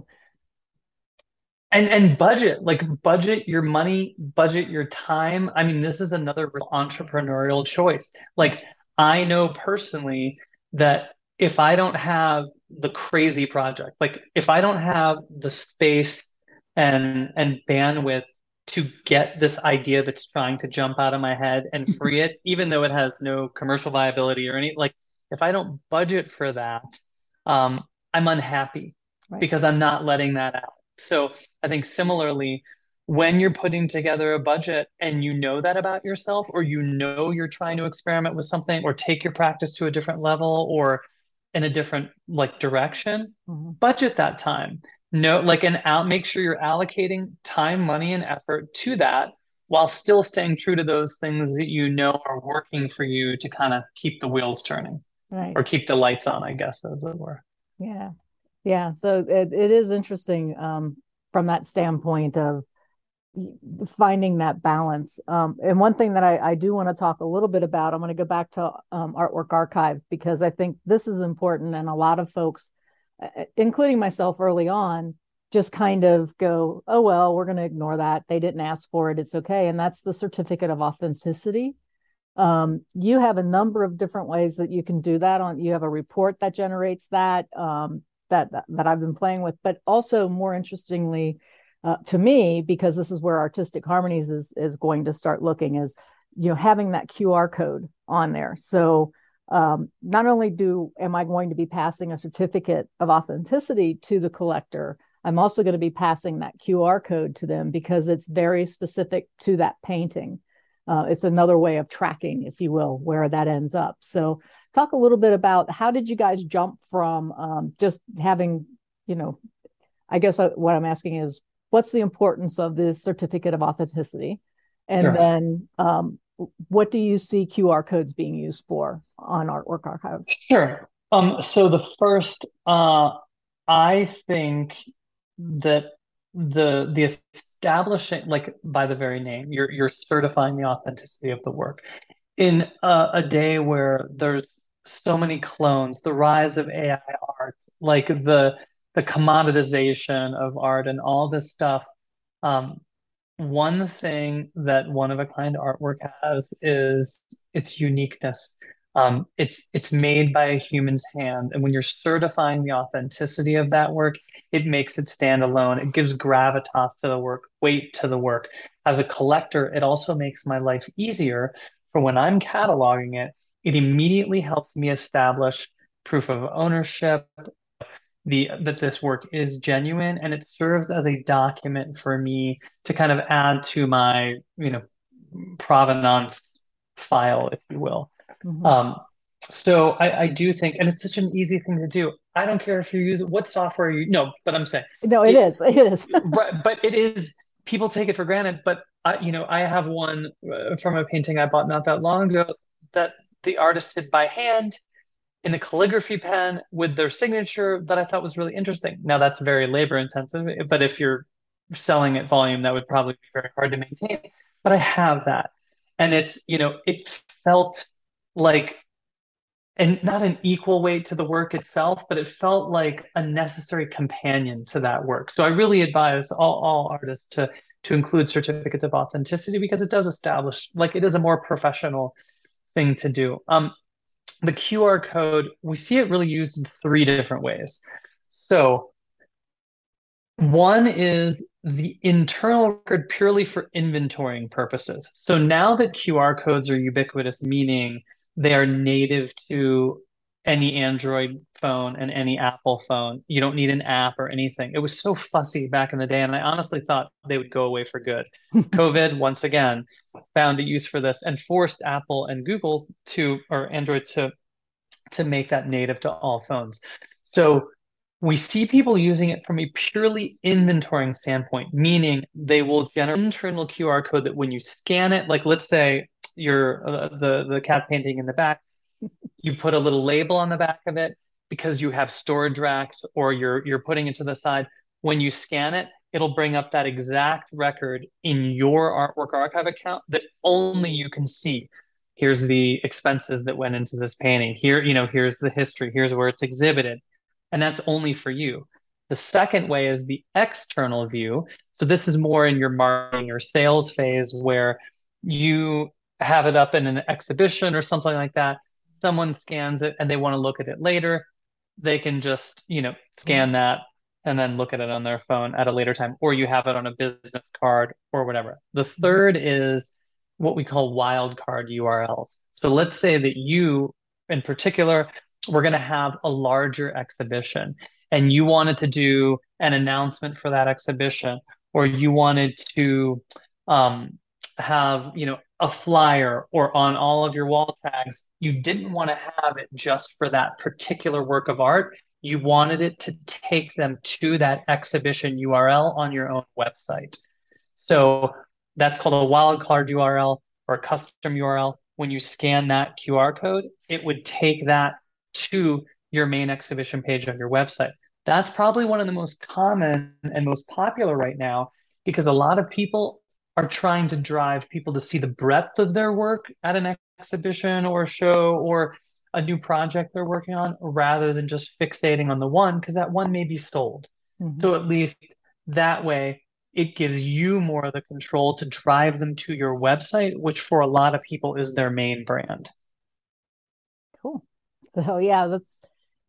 And and budget, like budget your money, budget your time. I mean, this is another real entrepreneurial choice. Like I know personally that if I don't have the crazy project, like if I don't have the space and and bandwidth to get this idea that's trying to jump out of my head and free it, even though it has no commercial viability or any, like if I don't budget for that, um, I'm unhappy Right. because I'm not letting that out. So I think similarly, when you're putting together a budget and you know that about yourself, or you know you're trying to experiment with something or take your practice to a different level or in a different like direction, Mhm. budget that time. No, like and out, make sure you're allocating time, money, and effort to that while still staying true to those things that you know are working for you to kind of keep the wheels turning Right. or keep the lights on, I guess, as it were. Yeah. Yeah. So it, it is interesting, um, from that standpoint of finding that balance. Um, and one thing that I, I do want to talk a little bit about, I'm going to go back to um, Artwork Archive, because I think this is important. And a lot of folks, uh, including myself early on, just kind of go, oh, well, we're going to ignore that. They didn't ask for it. It's okay. And that's the certificate of authenticity. Um, you have a number of different ways that you can do that. On you have a report that generates that, um, that that I've been playing with, but also more interestingly, uh, to me, because this is where Artistic Harmonies is is going to start looking, is, you know, having that Q R code on there. So um, not only do am I going to be passing a certificate of authenticity to the collector, I'm also going to be passing that Q R code to them because it's very specific to that painting. Uh, it's another way of tracking, if you will, where that ends up. So talk a little bit about how did you guys jump from um, just having, you know, I guess what I'm asking is, what's the importance of this certificate of authenticity? And Sure. then um, what do you see Q R codes being used for on Artwork Archive? Sure. Um, so the first, uh, I think that the the establishing, like by the very name, you're you're certifying the authenticity of the work. In a, a day where there's so many clones, the rise of A I art, like the the commoditization of art and all this stuff, um, one thing that one of a kind artwork has is its uniqueness. Um, it's it's made by a human's hand, and when you're certifying the authenticity of that work, it makes it stand alone. It gives gravitas to the work, weight to the work. As a collector, it also makes my life easier for when I'm cataloging it. It immediately helps me establish proof of ownership, the that this work is genuine, and it serves as a document for me to kind of add to my, you know, provenance file, if you will. Mm-hmm. Um, So I, I do think, and it's such an easy thing to do. I don't care if you use what software you, no, but I'm saying No, it it, is. It is. right, but it is, people take it for granted. But I, you know, I have one uh, from a painting I bought not that long ago that the artist did by hand in a calligraphy pen with their signature that I thought was really interesting. Now that's very labor intensive, but if you're selling at volume, that would probably be very hard to maintain. But I have that. And it's, you know, it felt like, and not an equal weight to the work itself, but it felt like a necessary companion to that work. So I really advise all, all artists to to include certificates of authenticity because it does establish, like it is a more professional thing to do. Um, the Q R code, we see it really used in three different ways. So one is the internal record purely for inventorying purposes. So now that Q R codes are ubiquitous, meaning they are native to any Android phone and any Apple phone, you don't need an app or anything. It was so fussy back in the day, and I honestly thought they would go away for good. COVID, once again, found a use for this and forced Apple and Google to, or Android to to make that native to all phones. So we see people using it from a purely inventorying standpoint, meaning they will generate an internal Q R code that when you scan it, like let's say you're uh, the the cat painting in the back, you put a little label on the back of it because you have storage racks or you're you're putting it to the side. When you scan it, it'll bring up that exact record in your artwork archive account that only you can see. Here's the expenses that went into this painting. Here, you know, here's the history. Here's where it's exhibited. And that's only for you. The second way is the external view. So this is more in your marketing or sales phase where you have it up in an exhibition or something like that. Someone scans it and they want to look at it later, they can just, you know, scan that and then look at it on their phone at a later time, or you have it on a business card or whatever. The third is what we call wildcard U R Ls. So let's say that you, in particular, we're going to have a larger exhibition and you wanted to do an announcement for that exhibition, or you wanted to um, have, you know, a flyer or on all of your wall tags. You didn't want to have it just for that particular work of art. You wanted it to take them to that exhibition U R L on your own website. So that's called a wildcard U R L or a custom U R L. When you scan that Q R code, it would take that to your main exhibition page on your website. That's probably one of the most common and most popular right now because a lot of people are trying to drive people to see the breadth of their work at an exhibition or show or a new project they're working on rather than just fixating on the one because that one may be sold. Mhm. So at least that way it gives you more of the control to drive them to your website, which for a lot of people is their main brand. Cool. So yeah, that's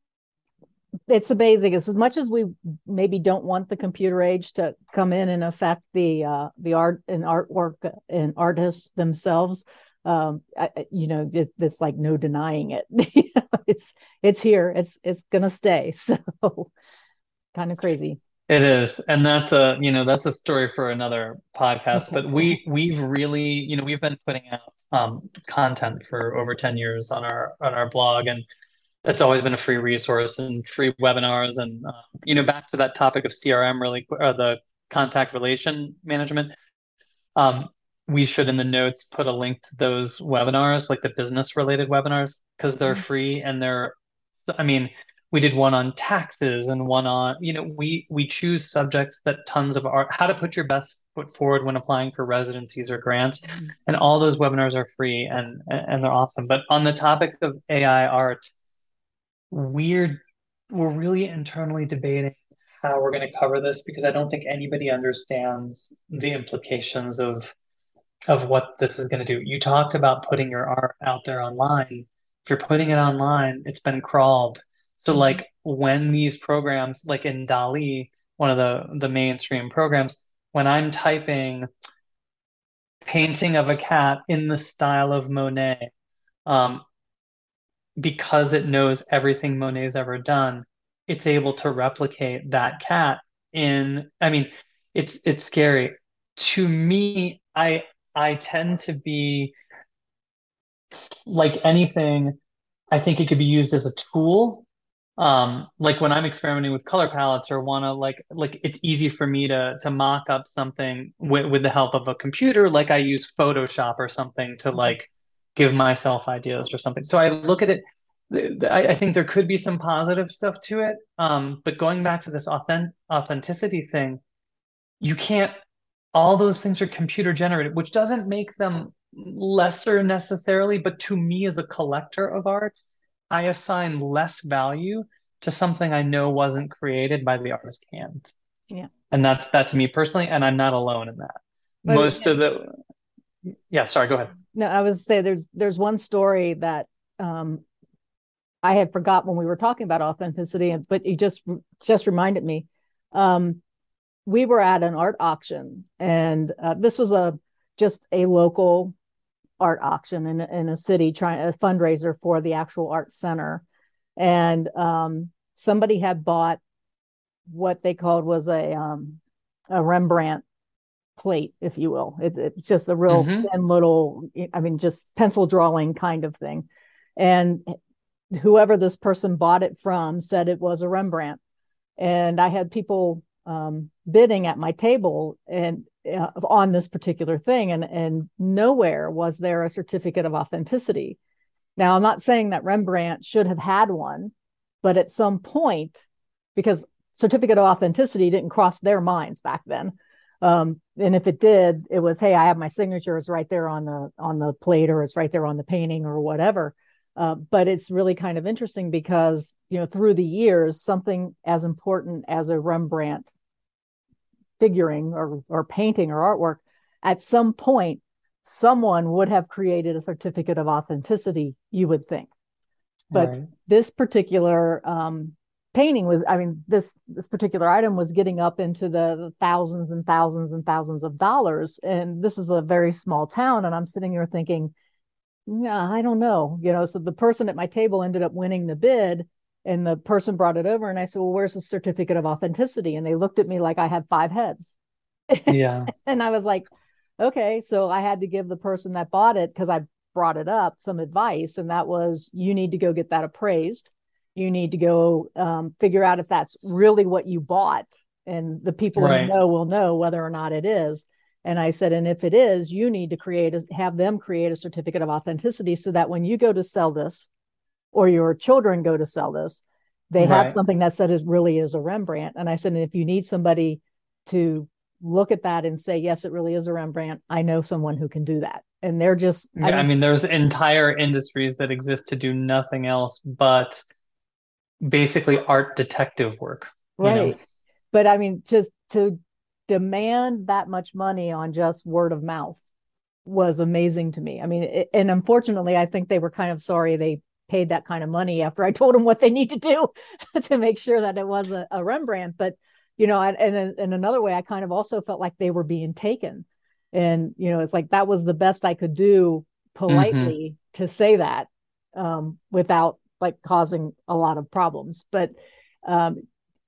it's amazing. As much as we maybe don't want the computer age to come in and affect the uh, the art and artwork and artists themselves, um, I, you know, it's, it's like no denying it. it's it's here. It's it's gonna stay. So kind of crazy. It is, and that's a, you know, that's a story for another podcast. Okay. But we we've really, you know, we've been putting out um, content for over ten years on our on our blog, and it's always been a free resource and free webinars. And um, you know, back to that topic of C R M, really, or the contact relation management. Um, we should in the notes put a link to those webinars, like the business related webinars, because they're free and they're, I mean, we did one on taxes and one on, you know, we we choose subjects that tons of art, how to put your best foot forward when applying for residencies or grants. And all those webinars are free and and they're awesome. But on the topic of A I art, we're we're really internally debating how we're going to cover this because I don't think anybody understands the implications of of what this is going to do. You talked about putting your art out there online. If you're putting it online, it's been crawled. So Mhm. like when these programs, like in DALL-E, one of the the mainstream programs, when I'm typing painting of a cat in the style of Monet, um, because it knows everything Monet's ever done, it's able to replicate that cat in, I mean, it's it's scary. To me, I I tend to be like anything, I think it could be used as a tool. Um, like when I'm experimenting with color palettes or wanna like like it's easy for me to to mock up something with with the help of a computer, like I use Photoshop or something to like give myself ideas or something. So I look at it, th- th- I, I think there could be some positive stuff to it. Um, but going back to this authentic authenticity thing, you can't, all those things are computer generated, which doesn't make them lesser necessarily, but to me as a collector of art, I assign less value to something I know wasn't created by the artist's hands. Yeah. And that's that to me personally, and I'm not alone in that. But Most of the, yeah, sorry, go ahead. no, I was say there's there's one story that um, I had forgot when we were talking about authenticity, but you just just reminded me. Um, we were at an art auction, and uh, this was a just a local art auction in in a city, trying a fundraiser for the actual art center, and um, somebody had bought what they called was a um, a Rembrandt plate, if you will. It, it's just a real Hmm. thin little, I mean, just pencil drawing kind of thing. And whoever this person bought it from said it was a Rembrandt. And I had people um, bidding at my table and uh, on this particular thing, and and nowhere was there a certificate of authenticity. Now, I'm not saying that Rembrandt should have had one, but at some point, because certificate of authenticity didn't cross their minds back then. Um, and if it did, it was, hey, I have my signature, it's right there on the on the plate, or it's right there on the painting, or whatever. Uh, but it's really kind of interesting because, you know, through the years, something as important as a Rembrandt figuring or or painting or artwork, at some point, someone would have created a certificate of authenticity, you would think. But Right. this particular um, painting was, I mean, this this particular item was getting up into the, the thousands and thousands and thousands of dollars, and this is a very small town. And I'm sitting here thinking, yeah, I don't know, you know. So the person at my table ended up winning the bid, and the person brought it over, and I said, "Well, where's the certificate of authenticity?" And they looked at me like I had five heads, Yeah. and I was like, "Okay." So I had to give the person that bought it, because I brought it up, some advice, and that was, you need to go get that appraised. You need to go um, figure out if that's really what you bought, and the people who Right. know will know whether or not it is. And I said, and if it is, you need to create a, have them create a certificate of authenticity, so that when you go to sell this, or your children go to sell this, they have Right. something that said it really is a Rembrandt. And I said, and if you need somebody to look at that and say, yes, it really is a Rembrandt, I know someone who can do that. And they're just, I Yeah, I mean, mean, there's entire industries that exist to do nothing else but basically art detective work, you know? right. But I mean, just to demand that much money on just word of mouth was amazing to me. I mean, it, and unfortunately, I think they were kind of sorry they paid that kind of money after I told them what they need to do to make sure that it was a, a Rembrandt. But, you know, and in another way, I kind of also felt like they were being taken. And, you know, it's like that was the best I could do Hmm. politely to say that um, without like causing a lot of problems. But um,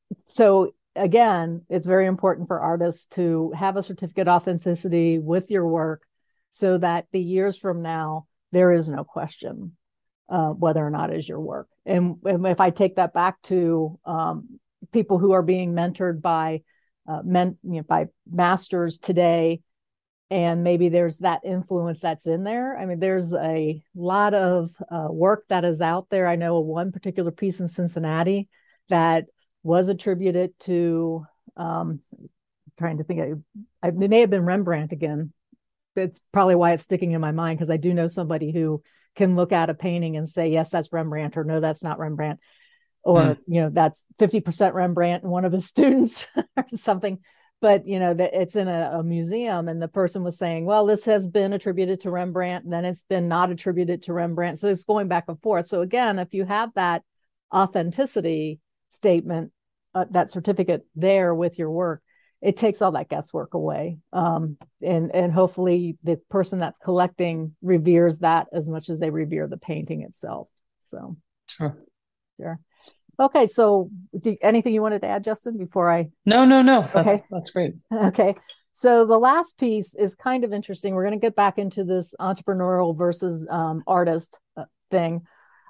so again, it's very important for artists to have a certificate of authenticity with your work, so that the years from now, there is no question uh, whether or not it is your work. And, and if I take that back to um, people who are being mentored by uh, men, you know, by masters today, and maybe there's that influence that's in there. I mean, there's a lot of uh, work that is out there. I know one particular piece in Cincinnati that was attributed to, um, trying to think, of, it may have been Rembrandt again. That's probably why it's sticking in my mind, because I do know somebody who can look at a painting and say, yes, that's Rembrandt, or no, that's not Rembrandt, or, Mm. you know, that's fifty percent Rembrandt and one of his students or something. But, you know, that it's in a, a museum, and the person was saying, well, this has been attributed to Rembrandt, and then it's been not attributed to Rembrandt. So it's going back and forth. So again, if you have that authenticity statement, uh, that certificate there with your work, it takes all that guesswork away. Um, and, and hopefully the person that's collecting reveres that as much as they revere the painting itself. So, Sure. sure. Okay, so do, anything you wanted to add, Justin, before I? No, no, no. That's Okay, that's great. okay. So the last piece is kind of interesting. We're going to get back into this entrepreneurial versus um, artist uh, thing.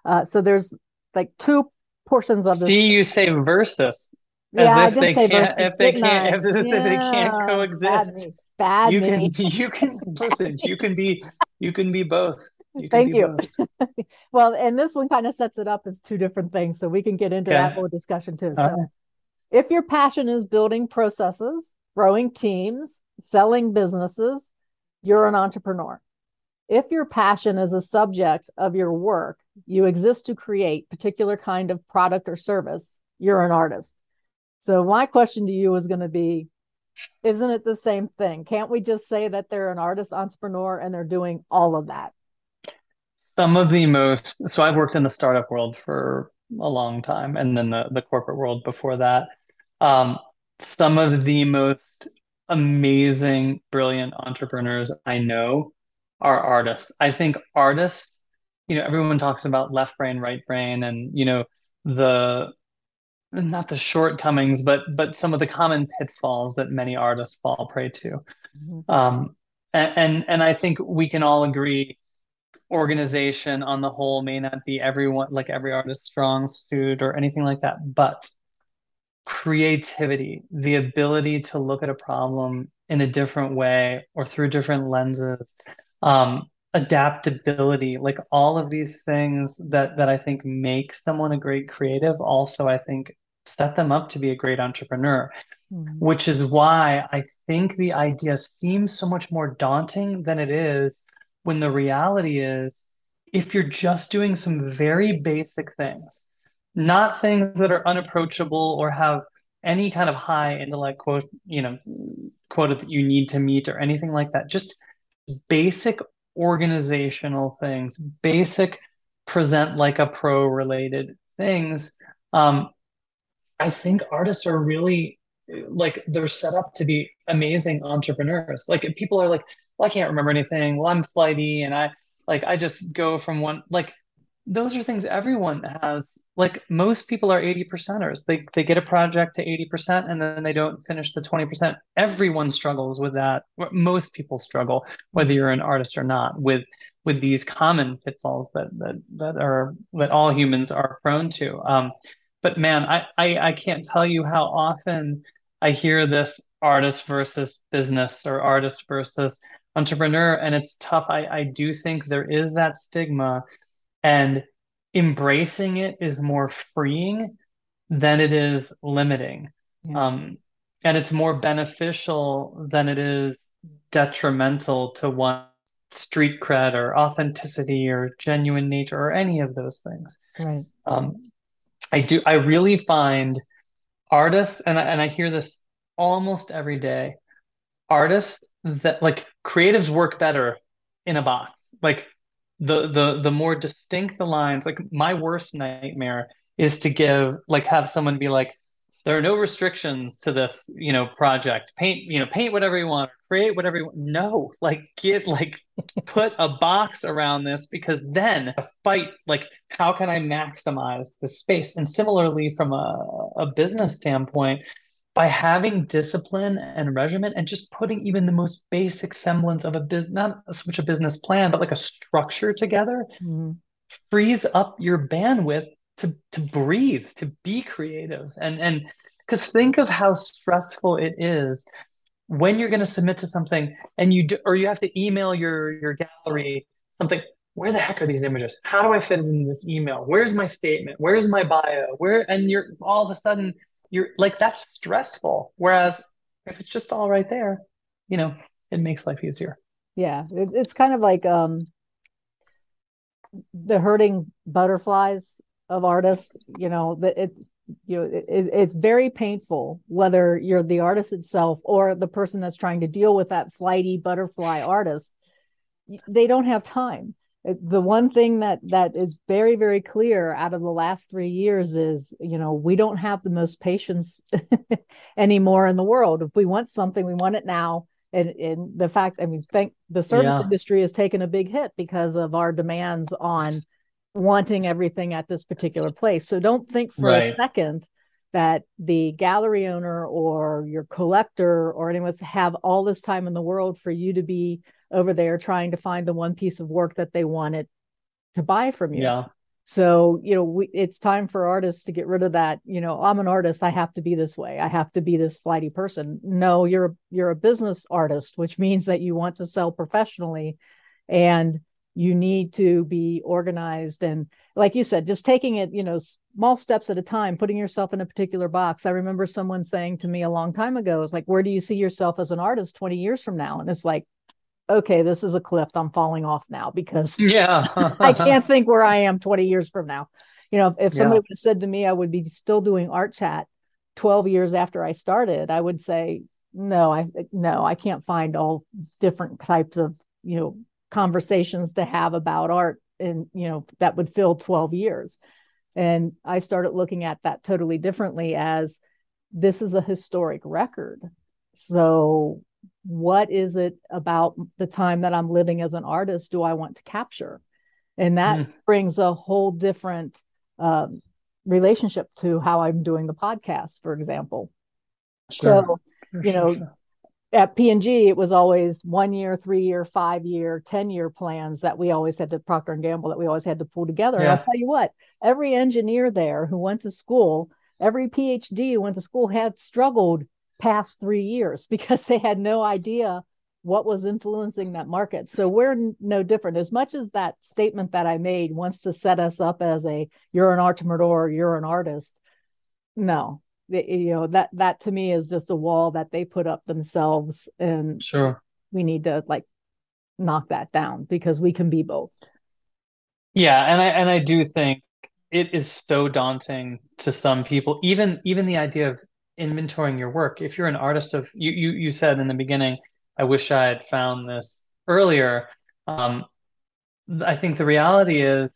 Uh, so there's like two portions of this. See, you say versus Yeah, as I if did they say can't, versus, if they didn't can't, I? if, if they can't Yeah, bad coexist. me, bad You me. can, you can listen. You can be, you can be both. You can Thank be you. both. Well, and this one kind of sets it up as two different things, so we can get into that Okay. more discussion too. All So, right. if your passion is building processes, growing teams, selling businesses, you're an entrepreneur. If your passion is a subject of your work, you exist to create particular kind of product or service, you're an artist. So my question to you is going to be, isn't it the same thing? Can't we just say that they're an artist entrepreneur and they're doing all of that? Some of the most, so I've worked in the startup world for a long time and then the, the corporate world before that. Um, some of the most amazing, brilliant entrepreneurs I know are artists. I think artists, you know, everyone talks about left brain, right brain, and, you know, the, not the shortcomings, but but some of the common pitfalls that many artists fall prey to. Mhm. Um, and, and and I think we can all agree organization on the whole may not be everyone like every artist's strong suit or anything like that, but creativity, the ability to look at a problem in a different way or through different lenses, um, adaptability, like all of these things that that I think make someone a great creative, also I think set them up to be a great entrepreneur, Mhm. which is why I think the idea seems so much more daunting than it is when the reality is if you're just doing some very basic things, not things that are unapproachable or have any kind of high intellect quote, you know, quota that you need to meet or anything like that. Just basic organizational things, basic present like a pro related things. Um, I think artists are really like they're set up to be amazing entrepreneurs. Like if people are like, well, I can't remember anything. Well, I'm flighty and I like I just go from one like those are things everyone has. Like most people are eighty percenters. They they get a project to eighty percent and then they don't finish the twenty percent. Everyone struggles with that. Most people struggle, whether you're an artist or not, with with these common pitfalls that that that are that all humans are prone to. Um, but man, I, I I can't tell you how often I hear this artist versus business or artist versus entrepreneur, and it's tough. I, I do think there is that stigma, and embracing it is more freeing than it is limiting. Yeah. Um, and it's more beneficial than it is detrimental to one street cred or authenticity or genuine nature or any of those things. Right. Um, I do, I really find artists, and I, and I hear this almost every day, artists that like creatives work better in a box. Like the the the more distinct the lines, like my worst nightmare is to give like have someone be like, there are no restrictions to this, you know, project. Paint, you know, paint whatever you want, create whatever you want. No, like get like put a box around this because then a fight, like how can I maximize the space? And similarly from a, a business standpoint, by having discipline and regimen and just putting even the most basic semblance of a business, not so much a business plan, but like a structure together, Mm-hmm. frees up your bandwidth to to breathe, to be creative. And and because think of how stressful it is when you're going to submit to something and you do, or you have to email your your gallery something. Where the heck are these images? How do I fit it in this email? Where's my statement? Where's my bio? Where and you're all of a sudden you're like that's stressful. Whereas if it's just all right there, you know, it makes life easier. Yeah. It, it's kind of like um the hurting butterflies of artists, you know, that it you know it, it's very painful whether you're the artist itself or the person that's trying to deal with that flighty butterfly artist. They don't have time. The one thing that that is very very clear out of the last three years is, you know, we don't have the most patience anymore in the world. If we want something, we want it now. And, and the fact, I mean, thank the service Yeah, industry has taken a big hit because of our demands on wanting everything at this particular place. So don't think for a right. second that the gallery owner or your collector or anyone have all this time in the world for you to be over there trying to find the one piece of work that they wanted to buy from you. Yeah. So, you know, we, it's time for artists to get rid of that. You know, I'm an artist. I have to be this way. I have to be this flighty person. No, you're you're a business artist, which means that you want to sell professionally, and you need to be organized. And like you said, just taking it, you know, small steps at a time, putting yourself in a particular box. I remember someone saying to me a long time ago, "It's like, where do you see yourself as an artist twenty years from now?" And it's like, okay, this is a cliff. I'm falling off now because I Yeah. can't think where I am twenty years from now. You know, if, if somebody Yeah. would have said to me I would be still doing art chat twelve years after I started, I would say, no, I no, I can't find all different types of, you know, conversations to have about art, and, you know, that would fill twelve years. And I started looking at that totally differently as this is a historic record. So what is it about the time that I'm living as an artist do I want to capture? And that Mm, brings a whole different um, relationship to how I'm doing the podcast, for example. sure. So, Sure, you sure, know, sure. at P and G, it was always one year, three year, five year, ten year plans that we always had to Procter and Gamble that we always had to pull together. And I'll Yeah. tell you what, every engineer there who went to school, every PhD who went to school had struggled past three years because they had no idea what was influencing that market. So we're no different. As much as that statement that I made wants to set us up as a you're an entrepreneur, you're an artist. No, you know, that that to me is just a wall that they put up themselves, and Sure. we need to like knock that down because we can be both. Yeah, and I and I do think it is so daunting to some people, even even the idea of inventorying your work. If you're an artist of you you you said in the beginning, I wish I had found this earlier. Um, I think the reality is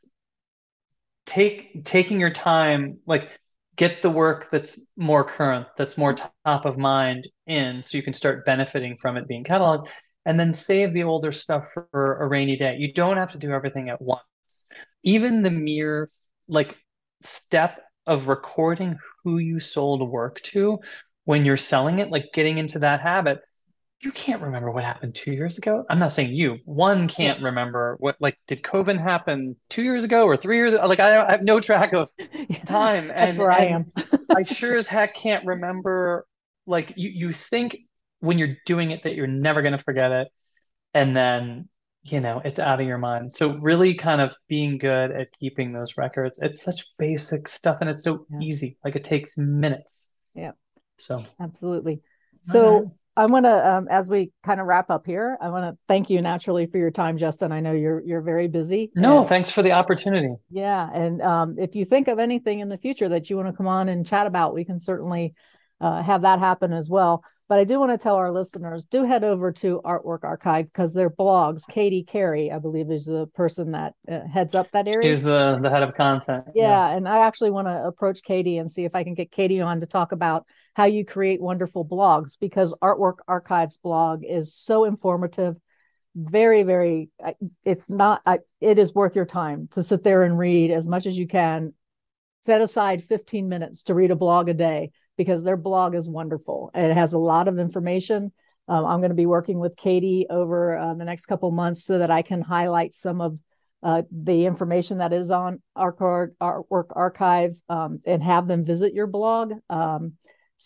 take taking your time, like get the work that's more current, that's more top of mind in, so you can start benefiting from it being cataloged, and then save the older stuff for a rainy day. You don't have to do everything at once. Even the mere like step of recording who you sold work to when you're selling it, like getting into that habit, you can't remember what happened two years ago. I'm not saying you. One Yeah. can't remember what, like, did COVID happen two years ago or three years ago? Like, I, I have no track of time, That's and where I and am. I sure as heck can't remember. Like, you you think when you're doing it that you're never gonna forget it, and then you know it's out of your mind. So really, kind of being good at keeping those records. It's such basic stuff, and it's so Yeah. easy. Like, it takes minutes. Yeah. So, Absolutely. all right. So I want to, um, as we kind of wrap up here, I want to thank you naturally for your time, Justin. I know you're you're very busy, No, and thanks for the opportunity. yeah, and um, if you think of anything in the future that you want to come on and chat about, we can certainly uh, have that happen as well. But I do want to tell our listeners, do head over to Artwork Archive because their blogs, Katie Carey, I believe, is the person that uh, heads up that area. She's the the head of content. Yeah. Yeah, and I actually want to approach Katie and see if I can get Katie on to talk about how you create wonderful blogs because Artwork Archives blog is so informative, very, very. It's not. It is worth your time to sit there and read as much as you can. Set aside fifteen minutes to read a blog a day because their blog is wonderful. And it has a lot of information. Um, I'm going to be working with Katie over uh, the next couple months so that I can highlight some of uh, the information that is on Artwork, Artwork Archive um, and have them visit your blog. Um,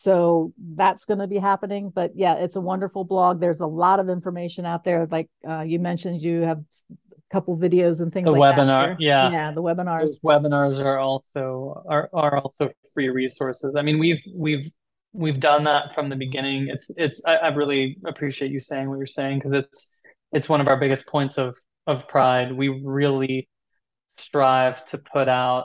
so that's going to be happening. But yeah, it's a wonderful blog. There's a lot of information out there. Like uh, you mentioned, you have a couple videos and things The like that webinar. there. Yeah. Yeah, the webinars. Those webinars are also are are also free resources. I mean, we've we've we've done that from the beginning. It's it's I, I really appreciate you saying what you're saying because it's it's one of our biggest points of of pride. We really strive to put out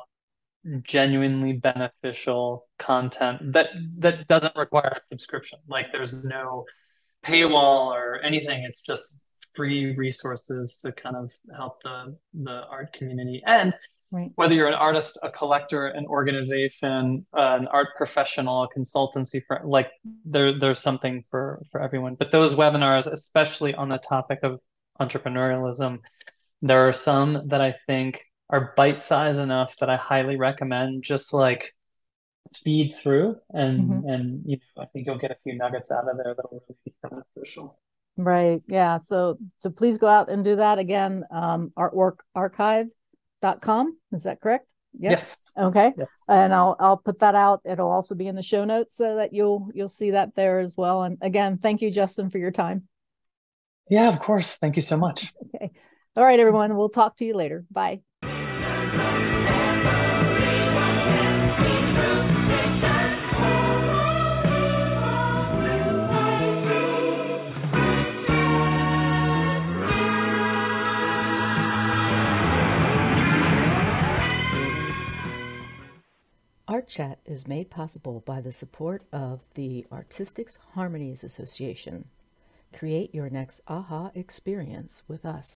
genuinely beneficial content that that doesn't require a subscription. Like there's no paywall or anything. It's just free resources to kind of help the the art community. And Right. whether you're an artist, a collector, an organization, uh, an art professional, a consultancy for like there there's something for for everyone. But those webinars, especially on the topic of entrepreneurialism, there are some that I think are bite-sized enough that I highly recommend just like speed through Mm-hmm. and and you know I think you'll get a few nuggets out of there that'll really be beneficial. Right. Yeah. So so please go out and do that again. Um, artwork archive dot com. Is that correct? Yep. Yes. Okay. Yes. And I'll I'll put that out. It'll also be in the show notes so that you'll you'll see that there as well. And again, thank you, Justin, for your time. Yeah, of course. Thank you so much. Okay. All right, everyone. We'll talk to you later. Bye. Art Chat is made possible by the support of the Artistics Harmonies Association. Create your next aha experience with us.